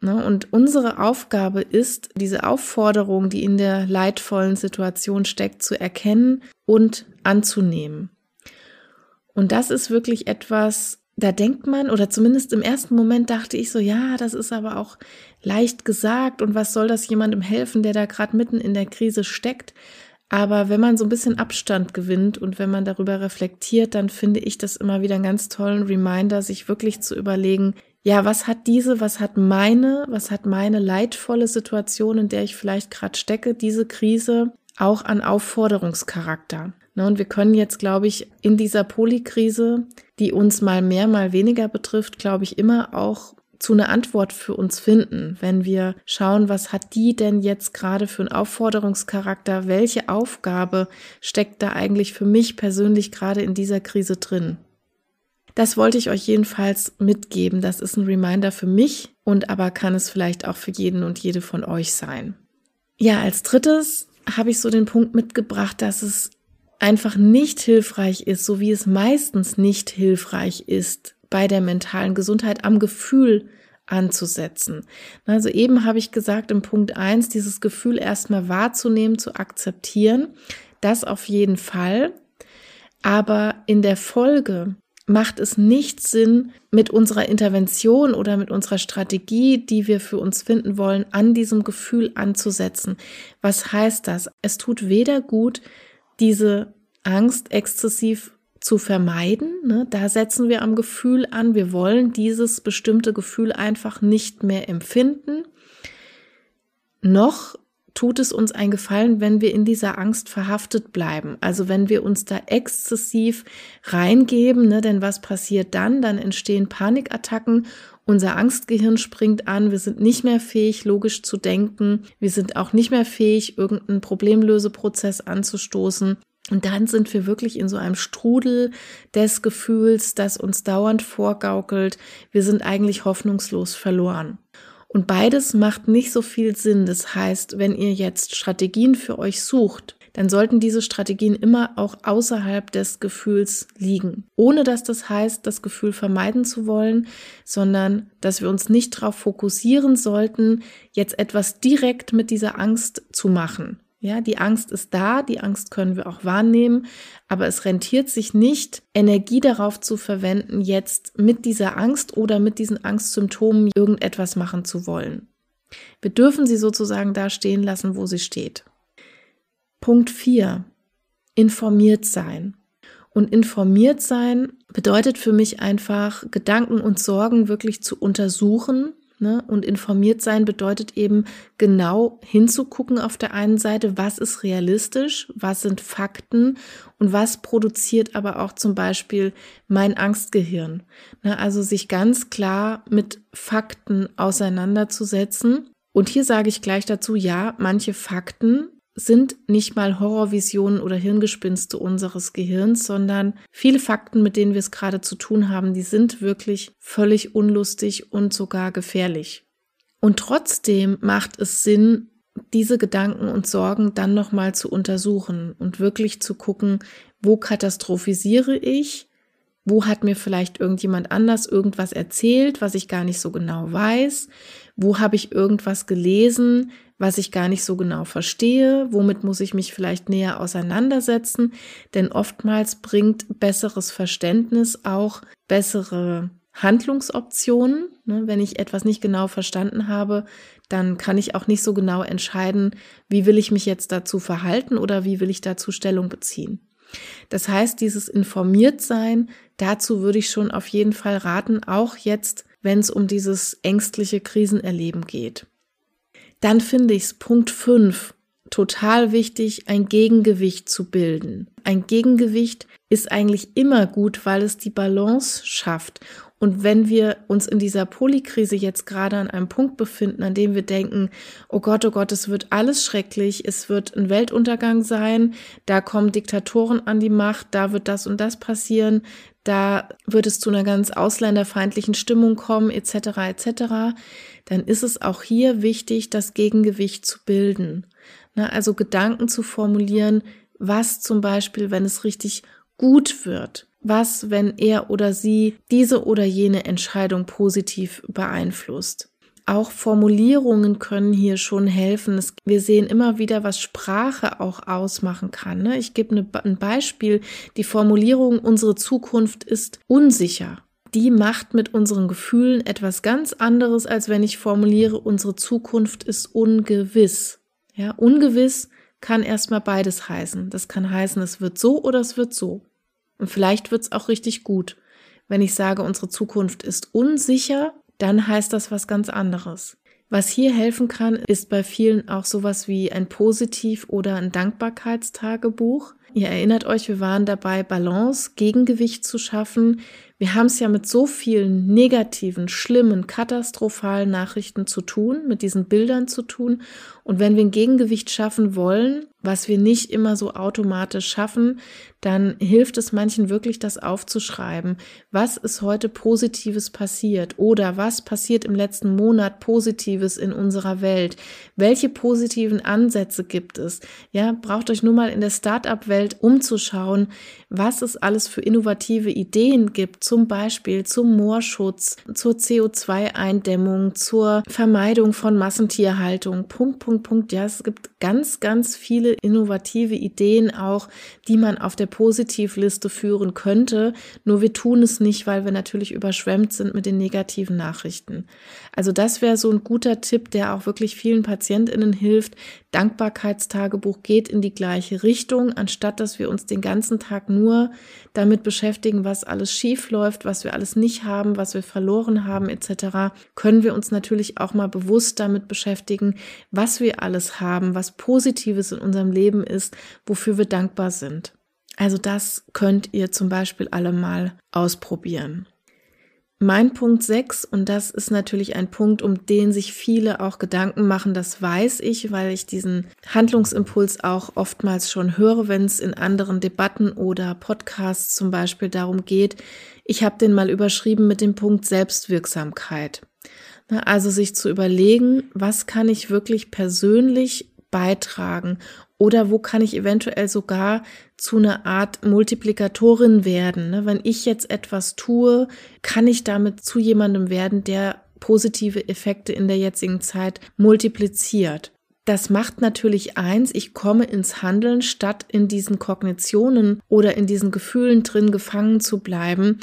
Und unsere Aufgabe ist, diese Aufforderung, die in der leidvollen Situation steckt, zu erkennen und anzunehmen. Und das ist wirklich etwas, da denkt man, oder zumindest im ersten Moment dachte ich so, ja, das ist aber auch leicht gesagt und was soll das jemandem helfen, der da gerade mitten in der Krise steckt? Aber wenn man so ein bisschen Abstand gewinnt und wenn man darüber reflektiert, dann finde ich das immer wieder einen ganz tollen Reminder, sich wirklich zu überlegen, ja, was hat diese, was hat meine, was hat meine leidvolle Situation, in der ich vielleicht gerade stecke, diese Krise auch an Aufforderungscharakter. Und wir können jetzt, glaube ich, in dieser Polykrise, die uns mal mehr, mal weniger betrifft, glaube ich, immer auch zu einer Antwort für uns finden, wenn wir schauen, was hat die denn jetzt gerade für einen Aufforderungscharakter, welche Aufgabe steckt da eigentlich für mich persönlich gerade in dieser Krise drin. Das wollte ich euch jedenfalls mitgeben. Das ist ein Reminder für mich und aber kann es vielleicht auch für jeden und jede von euch sein. Ja, als drittes habe ich so den Punkt mitgebracht, dass es einfach nicht hilfreich ist, so wie es meistens nicht hilfreich ist, bei der mentalen Gesundheit am Gefühl anzusetzen. Also eben habe ich gesagt im Punkt eins, dieses Gefühl erstmal wahrzunehmen, zu akzeptieren, das auf jeden Fall, aber in der Folge macht es nicht Sinn, mit unserer Intervention oder mit unserer Strategie, die wir für uns finden wollen, an diesem Gefühl anzusetzen. Was heißt das? Es tut weder gut, diese Angst exzessiv zu vermeiden, ne? Da setzen wir am Gefühl an. Wir wollen dieses bestimmte Gefühl einfach nicht mehr empfinden. Noch tut es uns einen Gefallen, wenn wir in dieser Angst verhaftet bleiben. Also wenn wir uns da exzessiv reingeben, ne? Denn was passiert dann? Dann entstehen Panikattacken. Unser Angstgehirn springt an. Wir sind nicht mehr fähig, logisch zu denken. Wir sind auch nicht mehr fähig, irgendeinen Problemlöseprozess anzustoßen. Und dann sind wir wirklich in so einem Strudel des Gefühls, das uns dauernd vorgaukelt. Wir sind eigentlich hoffnungslos verloren. Und beides macht nicht so viel Sinn. Das heißt, wenn ihr jetzt Strategien für euch sucht, dann sollten diese Strategien immer auch außerhalb des Gefühls liegen. Ohne dass das heißt, das Gefühl vermeiden zu wollen, sondern dass wir uns nicht darauf fokussieren sollten, jetzt etwas direkt mit dieser Angst zu machen. Ja, die Angst ist da, die Angst können wir auch wahrnehmen, aber es rentiert sich nicht, Energie darauf zu verwenden, jetzt mit dieser Angst oder mit diesen Angstsymptomen irgendetwas machen zu wollen. Wir dürfen sie sozusagen da stehen lassen, wo sie steht. Punkt vier. Informiert sein. Und informiert sein bedeutet für mich einfach, Gedanken und Sorgen wirklich zu untersuchen. Und informiert sein bedeutet eben genau hinzugucken auf der einen Seite, was ist realistisch, was sind Fakten und was produziert aber auch zum Beispiel mein Angstgehirn. Also sich ganz klar mit Fakten auseinanderzusetzen. Und hier sage ich gleich dazu, ja, manche Fakten sind nicht mal Horrorvisionen oder Hirngespinste unseres Gehirns, sondern viele Fakten, mit denen wir es gerade zu tun haben, die sind wirklich völlig unlustig und sogar gefährlich. Und trotzdem macht es Sinn, diese Gedanken und Sorgen dann nochmal zu untersuchen und wirklich zu gucken, wo katastrophisiere ich, wo hat mir vielleicht irgendjemand anders irgendwas erzählt, was ich gar nicht so genau weiß, wo habe ich irgendwas gelesen, was ich gar nicht so genau verstehe, womit muss ich mich vielleicht näher auseinandersetzen, denn oftmals bringt besseres Verständnis auch bessere Handlungsoptionen. Wenn ich etwas nicht genau verstanden habe, dann kann ich auch nicht so genau entscheiden, wie will ich mich jetzt dazu verhalten oder wie will ich dazu Stellung beziehen. Das heißt, dieses Informiertsein, dazu würde ich schon auf jeden Fall raten, auch jetzt, wenn es um dieses ängstliche Krisenerleben geht. Dann finde ich es Punkt fünf total wichtig, ein Gegengewicht zu bilden. Ein Gegengewicht ist eigentlich immer gut, weil es die Balance schafft. Und wenn wir uns in dieser Polykrise jetzt gerade an einem Punkt befinden, an dem wir denken, oh Gott, oh Gott, es wird alles schrecklich, es wird ein Weltuntergang sein, da kommen Diktatoren an die Macht, da wird das und das passieren, da wird es zu einer ganz ausländerfeindlichen Stimmung kommen, et cetera et cetera, dann ist es auch hier wichtig, das Gegengewicht zu bilden. Na, also Gedanken zu formulieren, was zum Beispiel, wenn es richtig gut wird, was, wenn er oder sie diese oder jene Entscheidung positiv beeinflusst. Auch Formulierungen können hier schon helfen. Es, wir sehen immer wieder, was Sprache auch ausmachen kann. Ne? Ich gebe eine, ein Beispiel. Die Formulierung, unsere Zukunft ist unsicher. Die macht mit unseren Gefühlen etwas ganz anderes, als wenn ich formuliere, unsere Zukunft ist ungewiss. Ja, ungewiss kann erstmal beides heißen. Das kann heißen, es wird so oder es wird so. Und vielleicht wird es auch richtig gut. Wenn ich sage, unsere Zukunft ist unsicher, dann heißt das was ganz anderes. Was hier helfen kann, ist bei vielen auch sowas wie ein Positiv- oder ein Dankbarkeitstagebuch. Ihr erinnert euch, wir waren dabei, Balance, Gegengewicht zu schaffen. Wir haben es ja mit so vielen negativen, schlimmen, katastrophalen Nachrichten zu tun, mit diesen Bildern zu tun. Und wenn wir ein Gegengewicht schaffen wollen, was wir nicht immer so automatisch schaffen, dann hilft es manchen wirklich, das aufzuschreiben. Was ist heute Positives passiert? Oder was passiert im letzten Monat Positives in unserer Welt? Welche positiven Ansätze gibt es? Ja, braucht euch nur mal in der Start-up-Welt umzuschauen, was es alles für innovative Ideen gibt, zum Beispiel zum Moorschutz, zur C O zwei Eindämmung, zur Vermeidung von Massentierhaltung, Punkt, Punkt, Punkt. Ja, es gibt ganz, ganz viele innovative Ideen auch, die man auf der Positivliste führen könnte. Nur wir tun es nicht, weil wir natürlich überschwemmt sind mit den negativen Nachrichten. Also das wäre so ein guter Tipp, der auch wirklich vielen PatientInnen hilft. Dankbarkeitstagebuch geht in die gleiche Richtung, anstatt dass wir uns den ganzen Tag nur damit beschäftigen, was alles schief läuft, was wir alles nicht haben, was wir verloren haben et cetera, können wir uns natürlich auch mal bewusst damit beschäftigen, was wir alles haben, was Positives in unserem Leben ist, wofür wir dankbar sind. Also das könnt ihr zum Beispiel alle mal ausprobieren. Mein Punkt sechs, und das ist natürlich ein Punkt, um den sich viele auch Gedanken machen, das weiß ich, weil ich diesen Handlungsimpuls auch oftmals schon höre, wenn es in anderen Debatten oder Podcasts zum Beispiel darum geht. Ich habe den mal überschrieben mit dem Punkt Selbstwirksamkeit. Also sich zu überlegen, was kann ich wirklich persönlich beitragen oder wo kann ich eventuell sogar zu einer Art Multiplikatorin werden. Wenn ich jetzt etwas tue, kann ich damit zu jemandem werden, der positive Effekte in der jetzigen Zeit multipliziert. Das macht natürlich eins, ich komme ins Handeln, statt in diesen Kognitionen oder in diesen Gefühlen drin gefangen zu bleiben.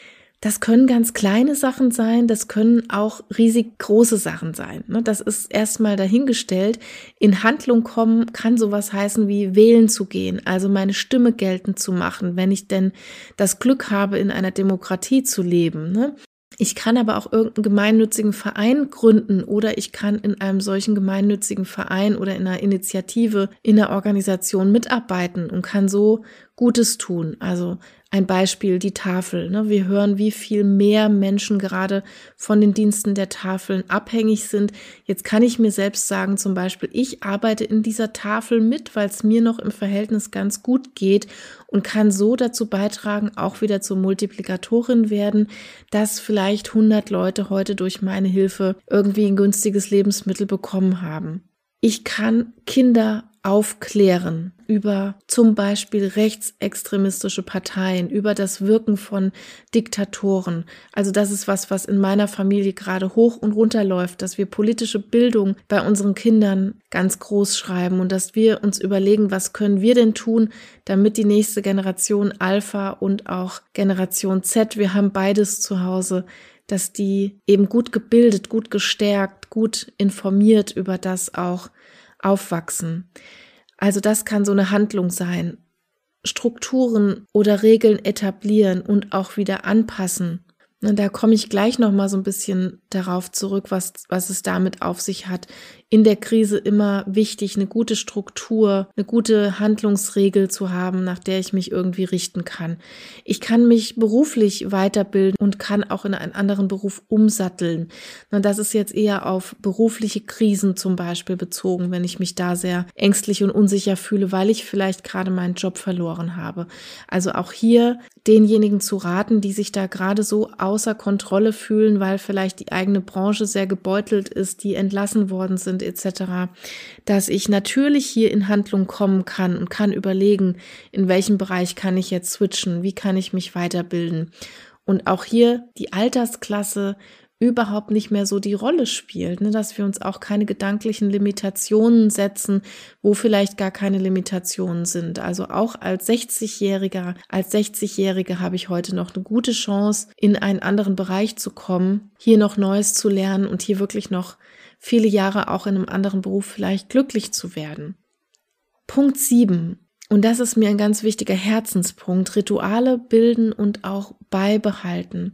Das können ganz kleine Sachen sein, das können auch riesig große Sachen sein. Das ist erstmal dahingestellt. In Handlung kommen kann sowas heißen wie wählen zu gehen, also meine Stimme geltend zu machen, wenn ich denn das Glück habe, in einer Demokratie zu leben. Ich kann aber auch irgendeinen gemeinnützigen Verein gründen oder ich kann in einem solchen gemeinnützigen Verein oder in einer Initiative, in einer Organisation mitarbeiten und kann so Gutes tun. Also ein Beispiel, die Tafel. Wir hören, wie viel mehr Menschen gerade von den Diensten der Tafeln abhängig sind. Jetzt kann ich mir selbst sagen, zum Beispiel, ich arbeite in dieser Tafel mit, weil es mir noch im Verhältnis ganz gut geht und kann so dazu beitragen, auch wieder zur Multiplikatorin werden, dass vielleicht hundert Leute heute durch meine Hilfe irgendwie ein günstiges Lebensmittel bekommen haben. Ich kann Kinder aufklären über zum Beispiel rechtsextremistische Parteien, über das Wirken von Diktatoren. Also das ist was, was in meiner Familie gerade hoch und runter läuft, dass wir politische Bildung bei unseren Kindern ganz groß schreiben und dass wir uns überlegen, was können wir denn tun, damit die nächste Generation Alpha und auch Generation Z, wir haben beides zu Hause, dass die eben gut gebildet, gut gestärkt, gut informiert über das auch aufwachsen. Also das kann so eine Handlung sein. Strukturen oder Regeln etablieren und auch wieder anpassen. Und da komme ich gleich noch mal so ein bisschen darauf zurück, was, was es damit auf sich hat. In der Krise immer wichtig, eine gute Struktur, eine gute Handlungsregel zu haben, nach der ich mich irgendwie richten kann. Ich kann mich beruflich weiterbilden und kann auch in einen anderen Beruf umsatteln. Und das ist jetzt eher auf berufliche Krisen zum Beispiel bezogen, wenn ich mich da sehr ängstlich und unsicher fühle, weil ich vielleicht gerade meinen Job verloren habe. Also auch hier denjenigen zu raten, die sich da gerade so außer Kontrolle fühlen, weil vielleicht die eigene Branche sehr gebeutelt ist, die entlassen worden sind et cetera, dass ich natürlich hier in Handlung kommen kann und kann überlegen, in welchem Bereich kann ich jetzt switchen, wie kann ich mich weiterbilden. Und auch hier die Altersklasse überhaupt nicht mehr so die Rolle spielt, ne? Dass wir uns auch keine gedanklichen Limitationen setzen, wo vielleicht gar keine Limitationen sind. Also auch als sechzigjähriger, als sechzigjährige habe ich heute noch eine gute Chance, in einen anderen Bereich zu kommen, hier noch Neues zu lernen und hier wirklich noch viele Jahre auch in einem anderen Beruf vielleicht glücklich zu werden. Punkt sieben. Und das ist mir ein ganz wichtiger Herzenspunkt. Rituale bilden und auch beibehalten.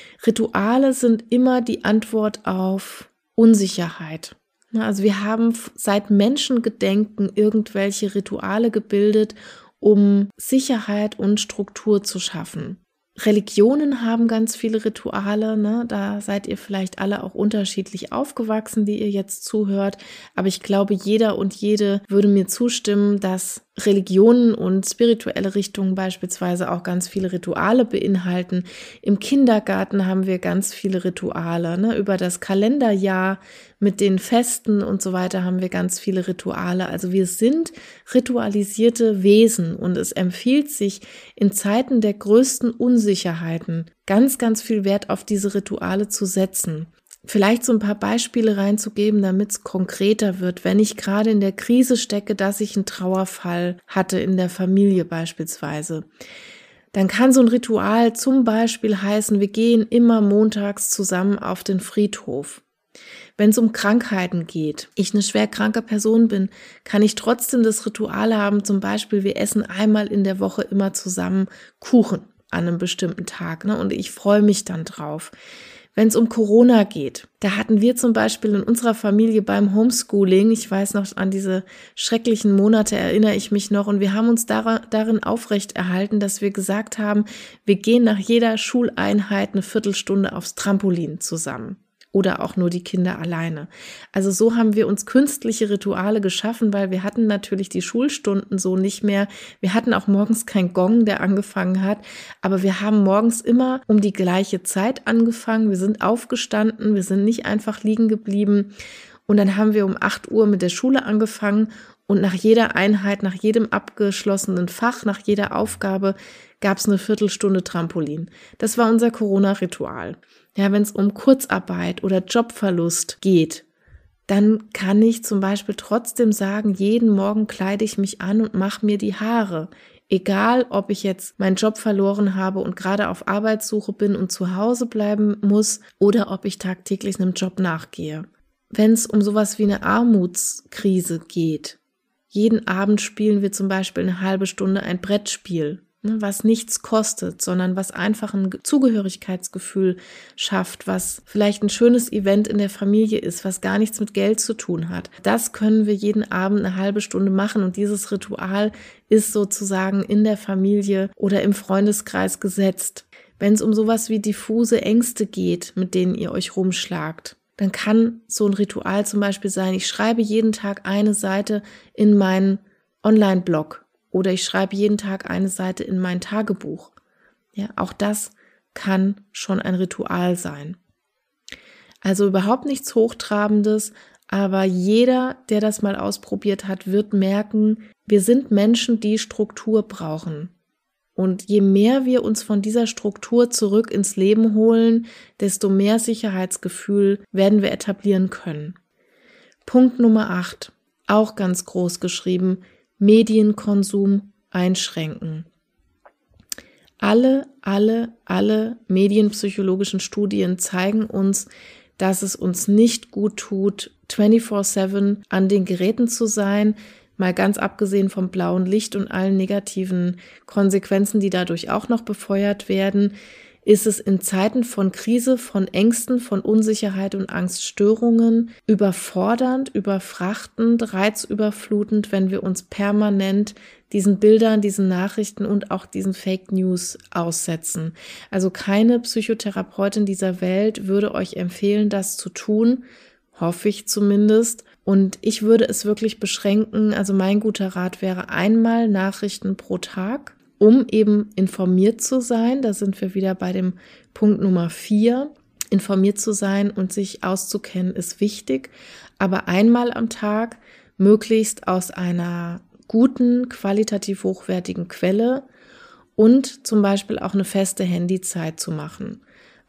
Rituale sind immer die Antwort auf Unsicherheit. Also wir haben seit Menschengedenken irgendwelche Rituale gebildet, um Sicherheit und Struktur zu schaffen. Religionen haben ganz viele Rituale, ne? Da seid ihr vielleicht alle auch unterschiedlich aufgewachsen, die ihr jetzt zuhört. Aber ich glaube, jeder und jede würde mir zustimmen, dass Religionen und spirituelle Richtungen beispielsweise auch ganz viele Rituale beinhalten. Im Kindergarten haben wir ganz viele Rituale, ne? Über das Kalenderjahr mit den Festen und so weiter haben wir ganz viele Rituale. Also wir sind ritualisierte Wesen und es empfiehlt sich in Zeiten der größten Unsicherheiten ganz, ganz viel Wert auf diese Rituale zu setzen. Vielleicht so ein paar Beispiele reinzugeben, damit es konkreter wird, wenn ich gerade in der Krise stecke, dass ich einen Trauerfall hatte in der Familie beispielsweise. Dann kann so ein Ritual zum Beispiel heißen, wir gehen immer montags zusammen auf den Friedhof. Wenn es um Krankheiten geht, ich eine schwer kranke Person bin, kann ich trotzdem das Ritual haben, zum Beispiel wir essen einmal in der Woche immer zusammen Kuchen an einem bestimmten Tag, ne? Und ich freue mich dann drauf. Wenn es um Corona geht, da hatten wir zum Beispiel in unserer Familie beim Homeschooling, ich weiß noch, an diese schrecklichen Monate erinnere ich mich noch, und wir haben uns dar- darin aufrechterhalten, dass wir gesagt haben, wir gehen nach jeder Schuleinheit eine Viertelstunde aufs Trampolin zusammen. Oder auch nur die Kinder alleine. Also so haben wir uns künstliche Rituale geschaffen, weil wir hatten natürlich die Schulstunden so nicht mehr. Wir hatten auch morgens keinen Gong, der angefangen hat, aber wir haben morgens immer um die gleiche Zeit angefangen. Wir sind aufgestanden, wir sind nicht einfach liegen geblieben, und dann haben wir um acht Uhr mit der Schule angefangen, und nach jeder Einheit, nach jedem abgeschlossenen Fach, nach jeder Aufgabe gab es eine Viertelstunde Trampolin. Das war unser Corona-Ritual. Ja, wenn es um Kurzarbeit oder Jobverlust geht, dann kann ich zum Beispiel trotzdem sagen, jeden Morgen kleide ich mich an und mache mir die Haare. Egal, ob ich jetzt meinen Job verloren habe und gerade auf Arbeitssuche bin und zu Hause bleiben muss, oder ob ich tagtäglich einem Job nachgehe. Wenn es um sowas wie eine Armutskrise geht, jeden Abend spielen wir zum Beispiel eine halbe Stunde ein Brettspiel, was nichts kostet, sondern was einfach ein Zugehörigkeitsgefühl schafft, was vielleicht ein schönes Event in der Familie ist, was gar nichts mit Geld zu tun hat. Das können wir jeden Abend eine halbe Stunde machen, und dieses Ritual ist sozusagen in der Familie oder im Freundeskreis gesetzt. Wenn es um sowas wie diffuse Ängste geht, mit denen ihr euch rumschlagt, dann kann so ein Ritual zum Beispiel sein, ich schreibe jeden Tag eine Seite in meinen Online-Blog. Oder ich schreibe jeden Tag eine Seite in mein Tagebuch. Ja, auch das kann schon ein Ritual sein. Also überhaupt nichts Hochtrabendes, aber jeder, der das mal ausprobiert hat, wird merken, wir sind Menschen, die Struktur brauchen. Und je mehr wir uns von dieser Struktur zurück ins Leben holen, desto mehr Sicherheitsgefühl werden wir etablieren können. Punkt Nummer acht, auch ganz groß geschrieben, Medienkonsum einschränken. Alle, alle, alle medienpsychologischen Studien zeigen uns, dass es uns nicht gut tut, vierundzwanzig sieben an den Geräten zu sein, mal ganz abgesehen vom blauen Licht und allen negativen Konsequenzen, die dadurch auch noch befeuert werden, ist es in Zeiten von Krise, von Ängsten, von Unsicherheit und Angststörungen überfordernd, überfrachtend, reizüberflutend, wenn wir uns permanent diesen Bildern, diesen Nachrichten und auch diesen Fake News aussetzen. Also keine Psychotherapeutin dieser Welt würde euch empfehlen, das zu tun, hoffe ich zumindest. Und ich würde es wirklich beschränken, also mein guter Rat wäre einmal Nachrichten pro Tag, um eben informiert zu sein. Da sind wir wieder bei dem Punkt Nummer vier. Informiert zu sein und sich auszukennen ist wichtig, aber einmal am Tag, möglichst aus einer guten, qualitativ hochwertigen Quelle, und zum Beispiel auch eine feste Handyzeit zu machen.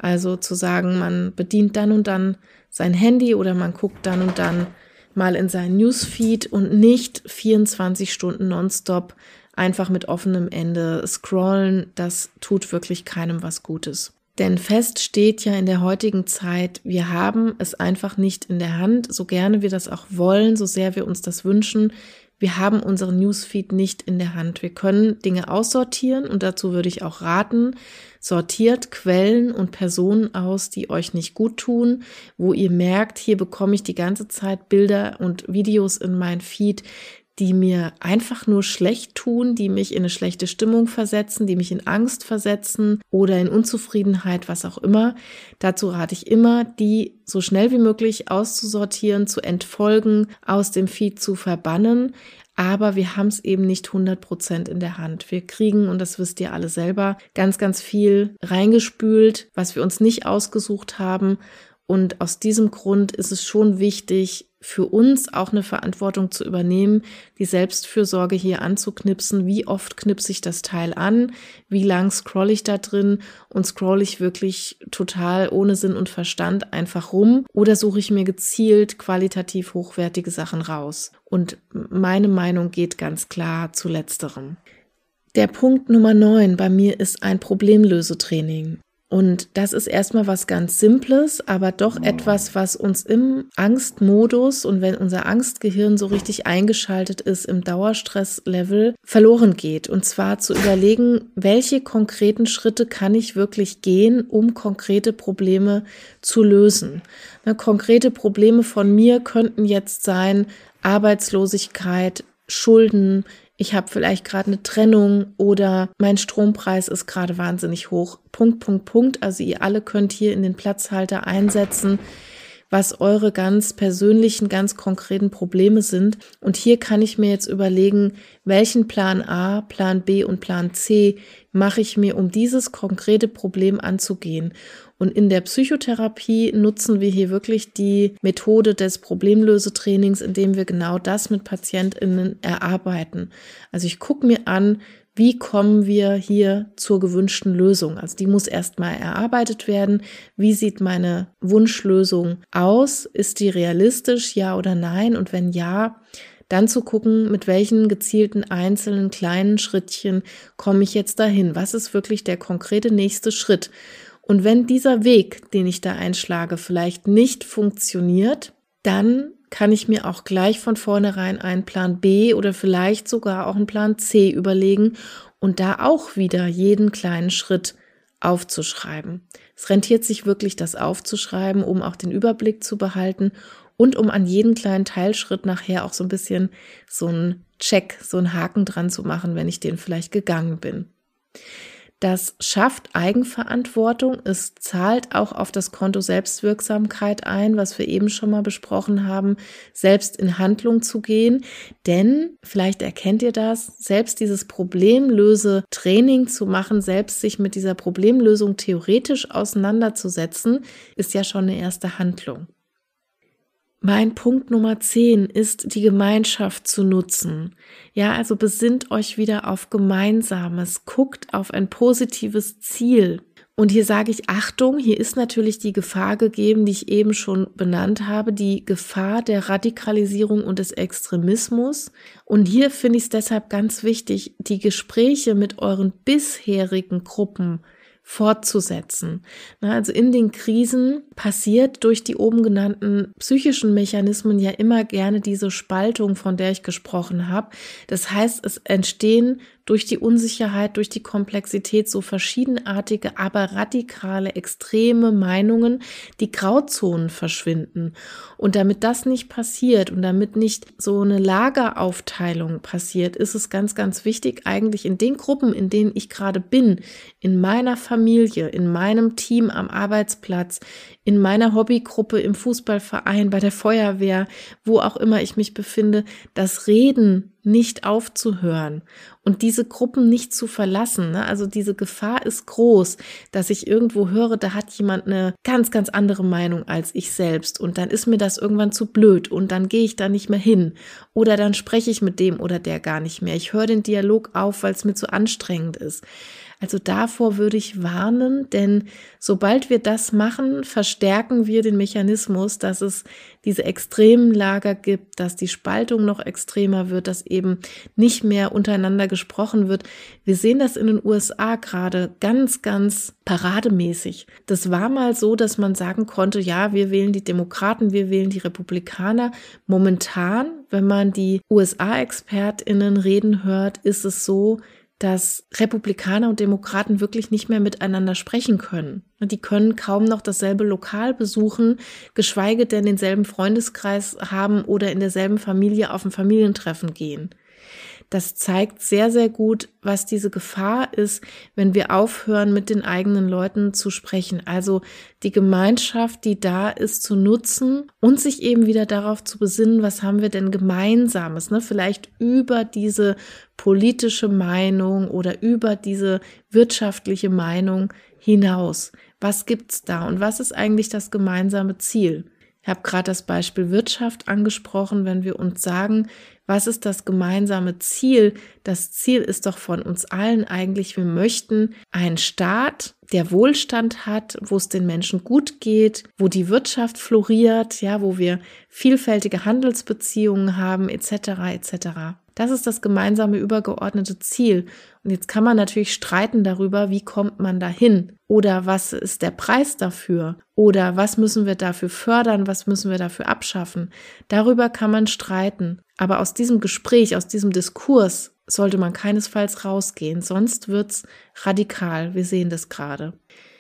Also zu sagen, man bedient dann und dann sein Handy oder man guckt dann und dann mal in seinen Newsfeed und nicht vierundzwanzig Stunden nonstop einfach mit offenem Ende scrollen. Das tut wirklich keinem was Gutes. Denn fest steht ja in der heutigen Zeit, wir haben es einfach nicht in der Hand, so gerne wir das auch wollen, so sehr wir uns das wünschen. Wir haben unseren Newsfeed nicht in der Hand. Wir können Dinge aussortieren und dazu würde ich auch raten, sortiert Quellen und Personen aus, die euch nicht gut tun, wo ihr merkt, hier bekomme ich die ganze Zeit Bilder und Videos in mein Feed, die mir einfach nur schlecht tun, die mich in eine schlechte Stimmung versetzen, die mich in Angst versetzen oder in Unzufriedenheit, was auch immer. Dazu rate ich immer, die so schnell wie möglich auszusortieren, zu entfolgen, aus dem Feed zu verbannen. Aber wir haben es eben nicht hundert Prozent in der Hand. Wir kriegen, und das wisst ihr alle selber, ganz, ganz viel reingespült, was wir uns nicht ausgesucht haben. Und aus diesem Grund ist es schon wichtig, für uns auch eine Verantwortung zu übernehmen, die Selbstfürsorge hier anzuknipsen. Wie oft knipse ich das Teil an? Wie lang scrolle ich da drin? Und scrolle ich wirklich total ohne Sinn und Verstand einfach rum? Oder suche ich mir gezielt qualitativ hochwertige Sachen raus? Und meine Meinung geht ganz klar zu Letzterem. Der Punkt Nummer neun bei mir ist ein Problemlösetraining. Und das ist erstmal was ganz Simples, aber doch etwas, was uns im Angstmodus und wenn unser Angstgehirn so richtig eingeschaltet ist im Dauerstresslevel, verloren geht. Und zwar zu überlegen, welche konkreten Schritte kann ich wirklich gehen, um konkrete Probleme zu lösen. Na, konkrete Probleme von mir könnten jetzt sein Arbeitslosigkeit, Schulden, ich habe vielleicht gerade eine Trennung oder mein Strompreis ist gerade wahnsinnig hoch. Punkt, Punkt, Punkt. Also ihr alle könnt hier in den Platzhalter einsetzen, was eure ganz persönlichen, ganz konkreten Probleme sind. Und hier kann ich mir jetzt überlegen, welchen Plan A, Plan B und Plan C mache ich mir, um dieses konkrete Problem anzugehen. Und in der Psychotherapie nutzen wir hier wirklich die Methode des Problemlösetrainings, indem wir genau das mit PatientInnen erarbeiten. Also ich gucke mir an, wie kommen wir hier zur gewünschten Lösung? Also die muss erstmal erarbeitet werden. Wie sieht meine Wunschlösung aus? Ist die realistisch, ja oder nein? Und wenn ja, dann zu gucken, mit welchen gezielten einzelnen kleinen Schrittchen komme ich jetzt dahin? Was ist wirklich der konkrete nächste Schritt? Und wenn dieser Weg, den ich da einschlage, vielleicht nicht funktioniert, dann kann ich mir auch gleich von vornherein einen Plan B oder vielleicht sogar auch einen Plan C überlegen und da auch wieder jeden kleinen Schritt aufzuschreiben. Es rentiert sich wirklich, das aufzuschreiben, um auch den Überblick zu behalten und um an jeden kleinen Teilschritt nachher auch so ein bisschen so einen Check, so einen Haken dran zu machen, wenn ich den vielleicht gegangen bin. Das schafft Eigenverantwortung, es zahlt auch auf das Konto Selbstwirksamkeit ein, was wir eben schon mal besprochen haben, selbst in Handlung zu gehen. Denn, vielleicht erkennt ihr das, selbst dieses Problemlöse-Training zu machen, selbst sich mit dieser Problemlösung theoretisch auseinanderzusetzen, ist ja schon eine erste Handlung. Mein Punkt Nummer zehn ist, die Gemeinschaft zu nutzen. Ja, also besinnt euch wieder auf Gemeinsames, guckt auf ein positives Ziel. Und hier sage ich Achtung, hier ist natürlich die Gefahr gegeben, die ich eben schon benannt habe, die Gefahr der Radikalisierung und des Extremismus. Und hier finde ich es deshalb ganz wichtig, die Gespräche mit euren bisherigen Gruppen fortzusetzen. Also in den Krisen passiert durch die oben genannten psychischen Mechanismen ja immer gerne diese Spaltung, von der ich gesprochen habe. Das heißt, es entstehen durch die Unsicherheit, durch die Komplexität so verschiedenartige, aber radikale, extreme Meinungen, die Grauzonen verschwinden. Und damit das nicht passiert und damit nicht so eine Lageraufteilung passiert, ist es ganz, ganz wichtig, eigentlich in den Gruppen, in denen ich gerade bin, in meiner Familie, in meinem Team am Arbeitsplatz, in meiner Hobbygruppe, im Fußballverein, bei der Feuerwehr, wo auch immer ich mich befinde, das Reden nicht aufzuhören und diese Gruppen nicht zu verlassen. Ne? Also diese Gefahr ist groß, dass ich irgendwo höre, da hat jemand eine ganz, ganz andere Meinung als ich selbst und dann ist mir das irgendwann zu blöd und dann gehe ich da nicht mehr hin oder dann spreche ich mit dem oder der gar nicht mehr. Ich höre den Dialog auf, weil es mir zu anstrengend ist. Also davor würde ich warnen, denn sobald wir das machen, verstärken wir den Mechanismus, dass es diese extremen Lager gibt, dass die Spaltung noch extremer wird, dass eben nicht mehr untereinander gesprochen wird. Wir sehen das in den U S A gerade ganz, ganz parademäßig. Das war mal so, dass man sagen konnte, ja, wir wählen die Demokraten, wir wählen die Republikaner. Momentan, wenn man die U S A-ExpertInnen reden hört, ist es so, dass Republikaner und Demokraten wirklich nicht mehr miteinander sprechen können. Die können kaum noch dasselbe Lokal besuchen, geschweige denn denselben Freundeskreis haben oder in derselben Familie auf ein Familientreffen gehen. Das zeigt sehr, sehr gut, was diese Gefahr ist, wenn wir aufhören, mit den eigenen Leuten zu sprechen. Also die Gemeinschaft, die da ist, zu nutzen und sich eben wieder darauf zu besinnen, was haben wir denn Gemeinsames, ne? Vielleicht über diese politische Meinung oder über diese wirtschaftliche Meinung hinaus. Was gibt's da und was ist eigentlich das gemeinsame Ziel? Ich habe gerade das Beispiel Wirtschaft angesprochen, wenn wir uns sagen, was ist das gemeinsame Ziel? Das Ziel ist doch von uns allen eigentlich, wir möchten einen Staat, der Wohlstand hat, wo es den Menschen gut geht, wo die Wirtschaft floriert, ja, wo wir vielfältige Handelsbeziehungen haben, et cetera et cetera. Das ist das gemeinsame übergeordnete Ziel. Und jetzt kann man natürlich streiten darüber, wie kommt man dahin? Oder was ist der Preis dafür? Oder was müssen wir dafür fördern? Was müssen wir dafür abschaffen? Darüber kann man streiten. Aber aus diesem Gespräch, aus diesem Diskurs sollte man keinesfalls rausgehen. Sonst wird's radikal. Wir sehen das gerade.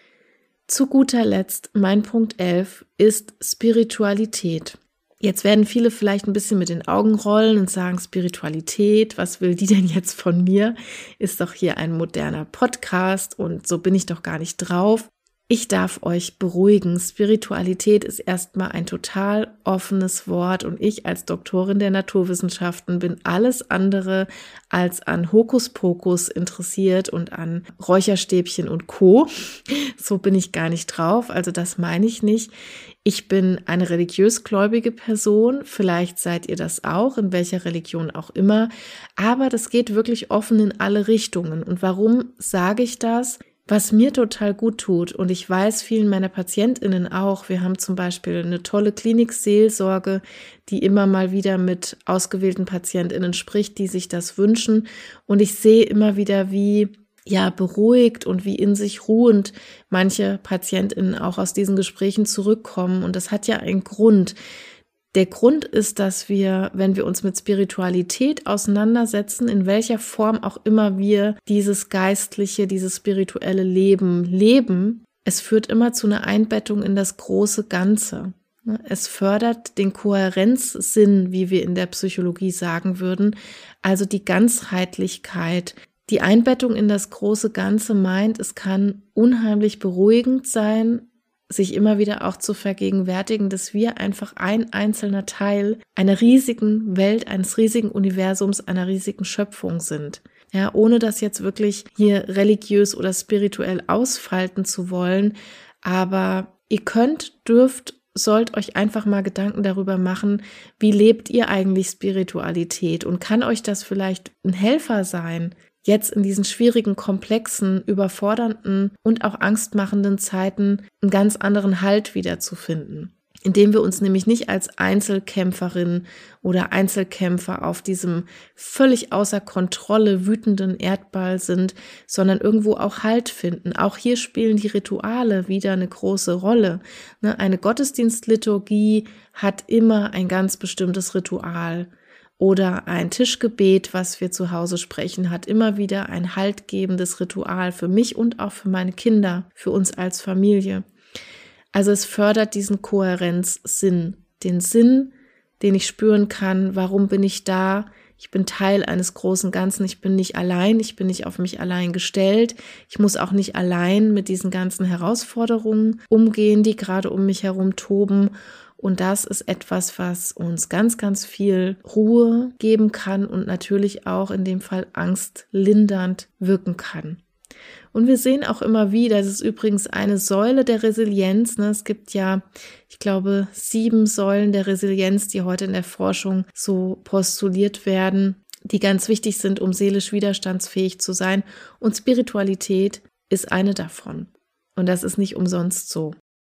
Zu guter Letzt, mein Punkt elf ist Spiritualität. Jetzt werden viele vielleicht ein bisschen mit den Augen rollen und sagen, Spiritualität, was will die denn jetzt von mir? Ist doch hier ein moderner Podcast und so bin ich doch gar nicht drauf. Ich darf euch beruhigen, Spiritualität ist erstmal ein total offenes Wort und ich als Doktorin der Naturwissenschaften bin alles andere als an Hokuspokus interessiert und an Räucherstäbchen und Co. So bin ich gar nicht drauf, also das meine ich nicht. Ich bin eine religiösgläubige Person, vielleicht seid ihr das auch, in welcher Religion auch immer, aber das geht wirklich offen in alle Richtungen. Und warum sage ich das? Was mir total gut tut und ich weiß vielen meiner PatientInnen auch, wir haben zum Beispiel eine tolle Klinikseelsorge, die immer mal wieder mit ausgewählten PatientInnen spricht, die sich das wünschen und ich sehe immer wieder, wie ja beruhigt und wie in sich ruhend manche PatientInnen auch aus diesen Gesprächen zurückkommen und das hat ja einen Grund. Der Grund ist, dass wir, wenn wir uns mit Spiritualität auseinandersetzen, in welcher Form auch immer wir dieses geistliche, dieses spirituelle Leben leben, es führt immer zu einer Einbettung in das große Ganze. Es fördert den Kohärenzsinn, wie wir in der Psychologie sagen würden, also die Ganzheitlichkeit. Die Einbettung in das große Ganze meint, es kann unheimlich beruhigend sein, sich immer wieder auch zu vergegenwärtigen, dass wir einfach ein einzelner Teil einer riesigen Welt, eines riesigen Universums, einer riesigen Schöpfung sind. Ja, ohne das jetzt wirklich hier religiös oder spirituell ausfalten zu wollen. Aber ihr könnt, dürft, sollt euch einfach mal Gedanken darüber machen, wie lebt ihr eigentlich Spiritualität und kann euch das vielleicht ein Helfer sein, jetzt in diesen schwierigen, komplexen, überfordernden und auch angstmachenden Zeiten einen ganz anderen Halt wiederzufinden, indem wir uns nämlich nicht als Einzelkämpferin oder Einzelkämpfer auf diesem völlig außer Kontrolle wütenden Erdball sind, sondern irgendwo auch Halt finden. Auch hier spielen die Rituale wieder eine große Rolle. Eine Gottesdienstliturgie hat immer ein ganz bestimmtes Ritual. Oder ein Tischgebet, was wir zu Hause sprechen, hat immer wieder ein haltgebendes Ritual für mich und auch für meine Kinder, für uns als Familie. Also es fördert diesen Kohärenzsinn, den Sinn, den ich spüren kann, warum bin ich da? Ich bin Teil eines großen Ganzen, ich bin nicht allein, ich bin nicht auf mich allein gestellt, ich muss auch nicht allein mit diesen ganzen Herausforderungen umgehen, die gerade um mich herum toben. Und das ist etwas, was uns ganz, ganz viel Ruhe geben kann und natürlich auch in dem Fall angstlindernd wirken kann. Und wir sehen auch immer wieder, das ist übrigens eine Säule der Resilienz. Ne? Es gibt ja, ich glaube, sieben Säulen der Resilienz, die heute in der Forschung so postuliert werden. die ganz wichtig sind, um seelisch widerstandsfähig zu sein. Und Spiritualität ist eine davon. Und das ist nicht umsonst so.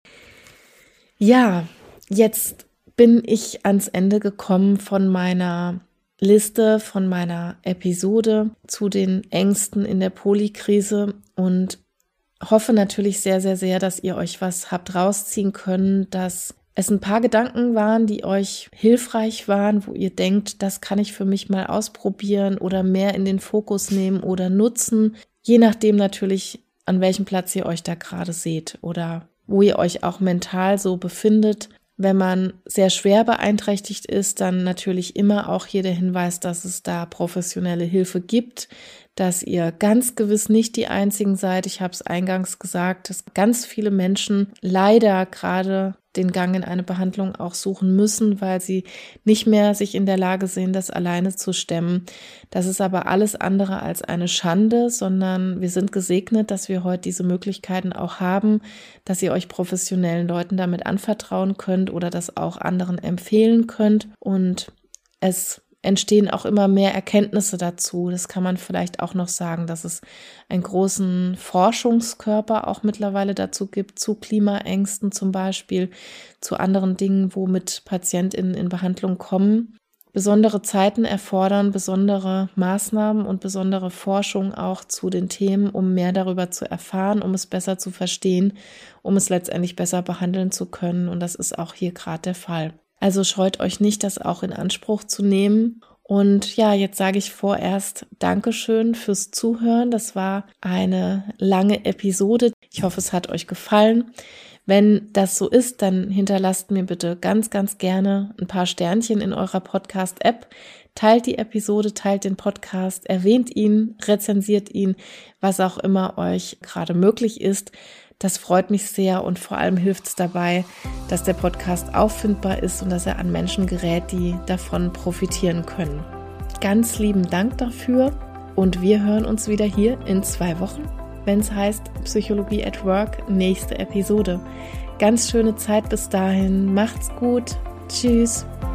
Ja, jetzt bin ich ans Ende gekommen von meiner Liste, von meiner Episode zu den Ängsten in der Polykrise und hoffe natürlich sehr, sehr, sehr, dass ihr euch was habt rausziehen können, dass es ein paar Gedanken waren, die euch hilfreich waren, wo ihr denkt, das kann ich für mich mal ausprobieren oder mehr in den Fokus nehmen oder nutzen, je nachdem natürlich, an welchem Platz ihr euch da gerade seht oder wo ihr euch auch mental so befindet. Wenn man sehr schwer beeinträchtigt ist, dann natürlich immer auch hier der Hinweis, dass es da professionelle Hilfe gibt, dass ihr ganz gewiss nicht die Einzigen seid. Ich habe es eingangs gesagt, dass ganz viele Menschen leider gerade den Gang in eine Behandlung auch suchen müssen, weil sie nicht mehr sich in der Lage sehen, das alleine zu stemmen. Das ist aber alles andere als eine Schande, sondern wir sind gesegnet, dass wir heute diese Möglichkeiten auch haben, dass ihr euch professionellen Leuten damit anvertrauen könnt oder das auch anderen empfehlen könnt. Und es entstehen auch immer mehr Erkenntnisse dazu. Das kann man vielleicht auch noch sagen, dass es einen großen Forschungskörper auch mittlerweile dazu gibt, zu Klimaängsten zum Beispiel, zu anderen Dingen, womit PatientInnen in Behandlung kommen. Besondere Zeiten erfordern besondere Maßnahmen und besondere Forschung auch zu den Themen, um mehr darüber zu erfahren, um es besser zu verstehen, um es letztendlich besser behandeln zu können. Und das ist auch hier gerade der Fall. Also scheut euch nicht, das auch in Anspruch zu nehmen. Und ja, jetzt sage ich vorerst Dankeschön fürs Zuhören. Das war eine lange Episode. Ich hoffe, es hat euch gefallen. Wenn das so ist, dann hinterlasst mir bitte ganz, ganz gerne ein paar Sternchen in eurer Podcast-App. Teilt die Episode, teilt den Podcast, erwähnt ihn, rezensiert ihn, was auch immer euch gerade möglich ist. Das freut mich sehr und vor allem hilft es dabei, dass der Podcast auffindbar ist und dass er an Menschen gerät, die davon profitieren können. Ganz lieben Dank dafür und wir hören uns wieder hier in zwei Wochen, wenn es heißt Psychologie at Work, nächste Episode. Ganz schöne Zeit bis dahin, macht's gut, tschüss.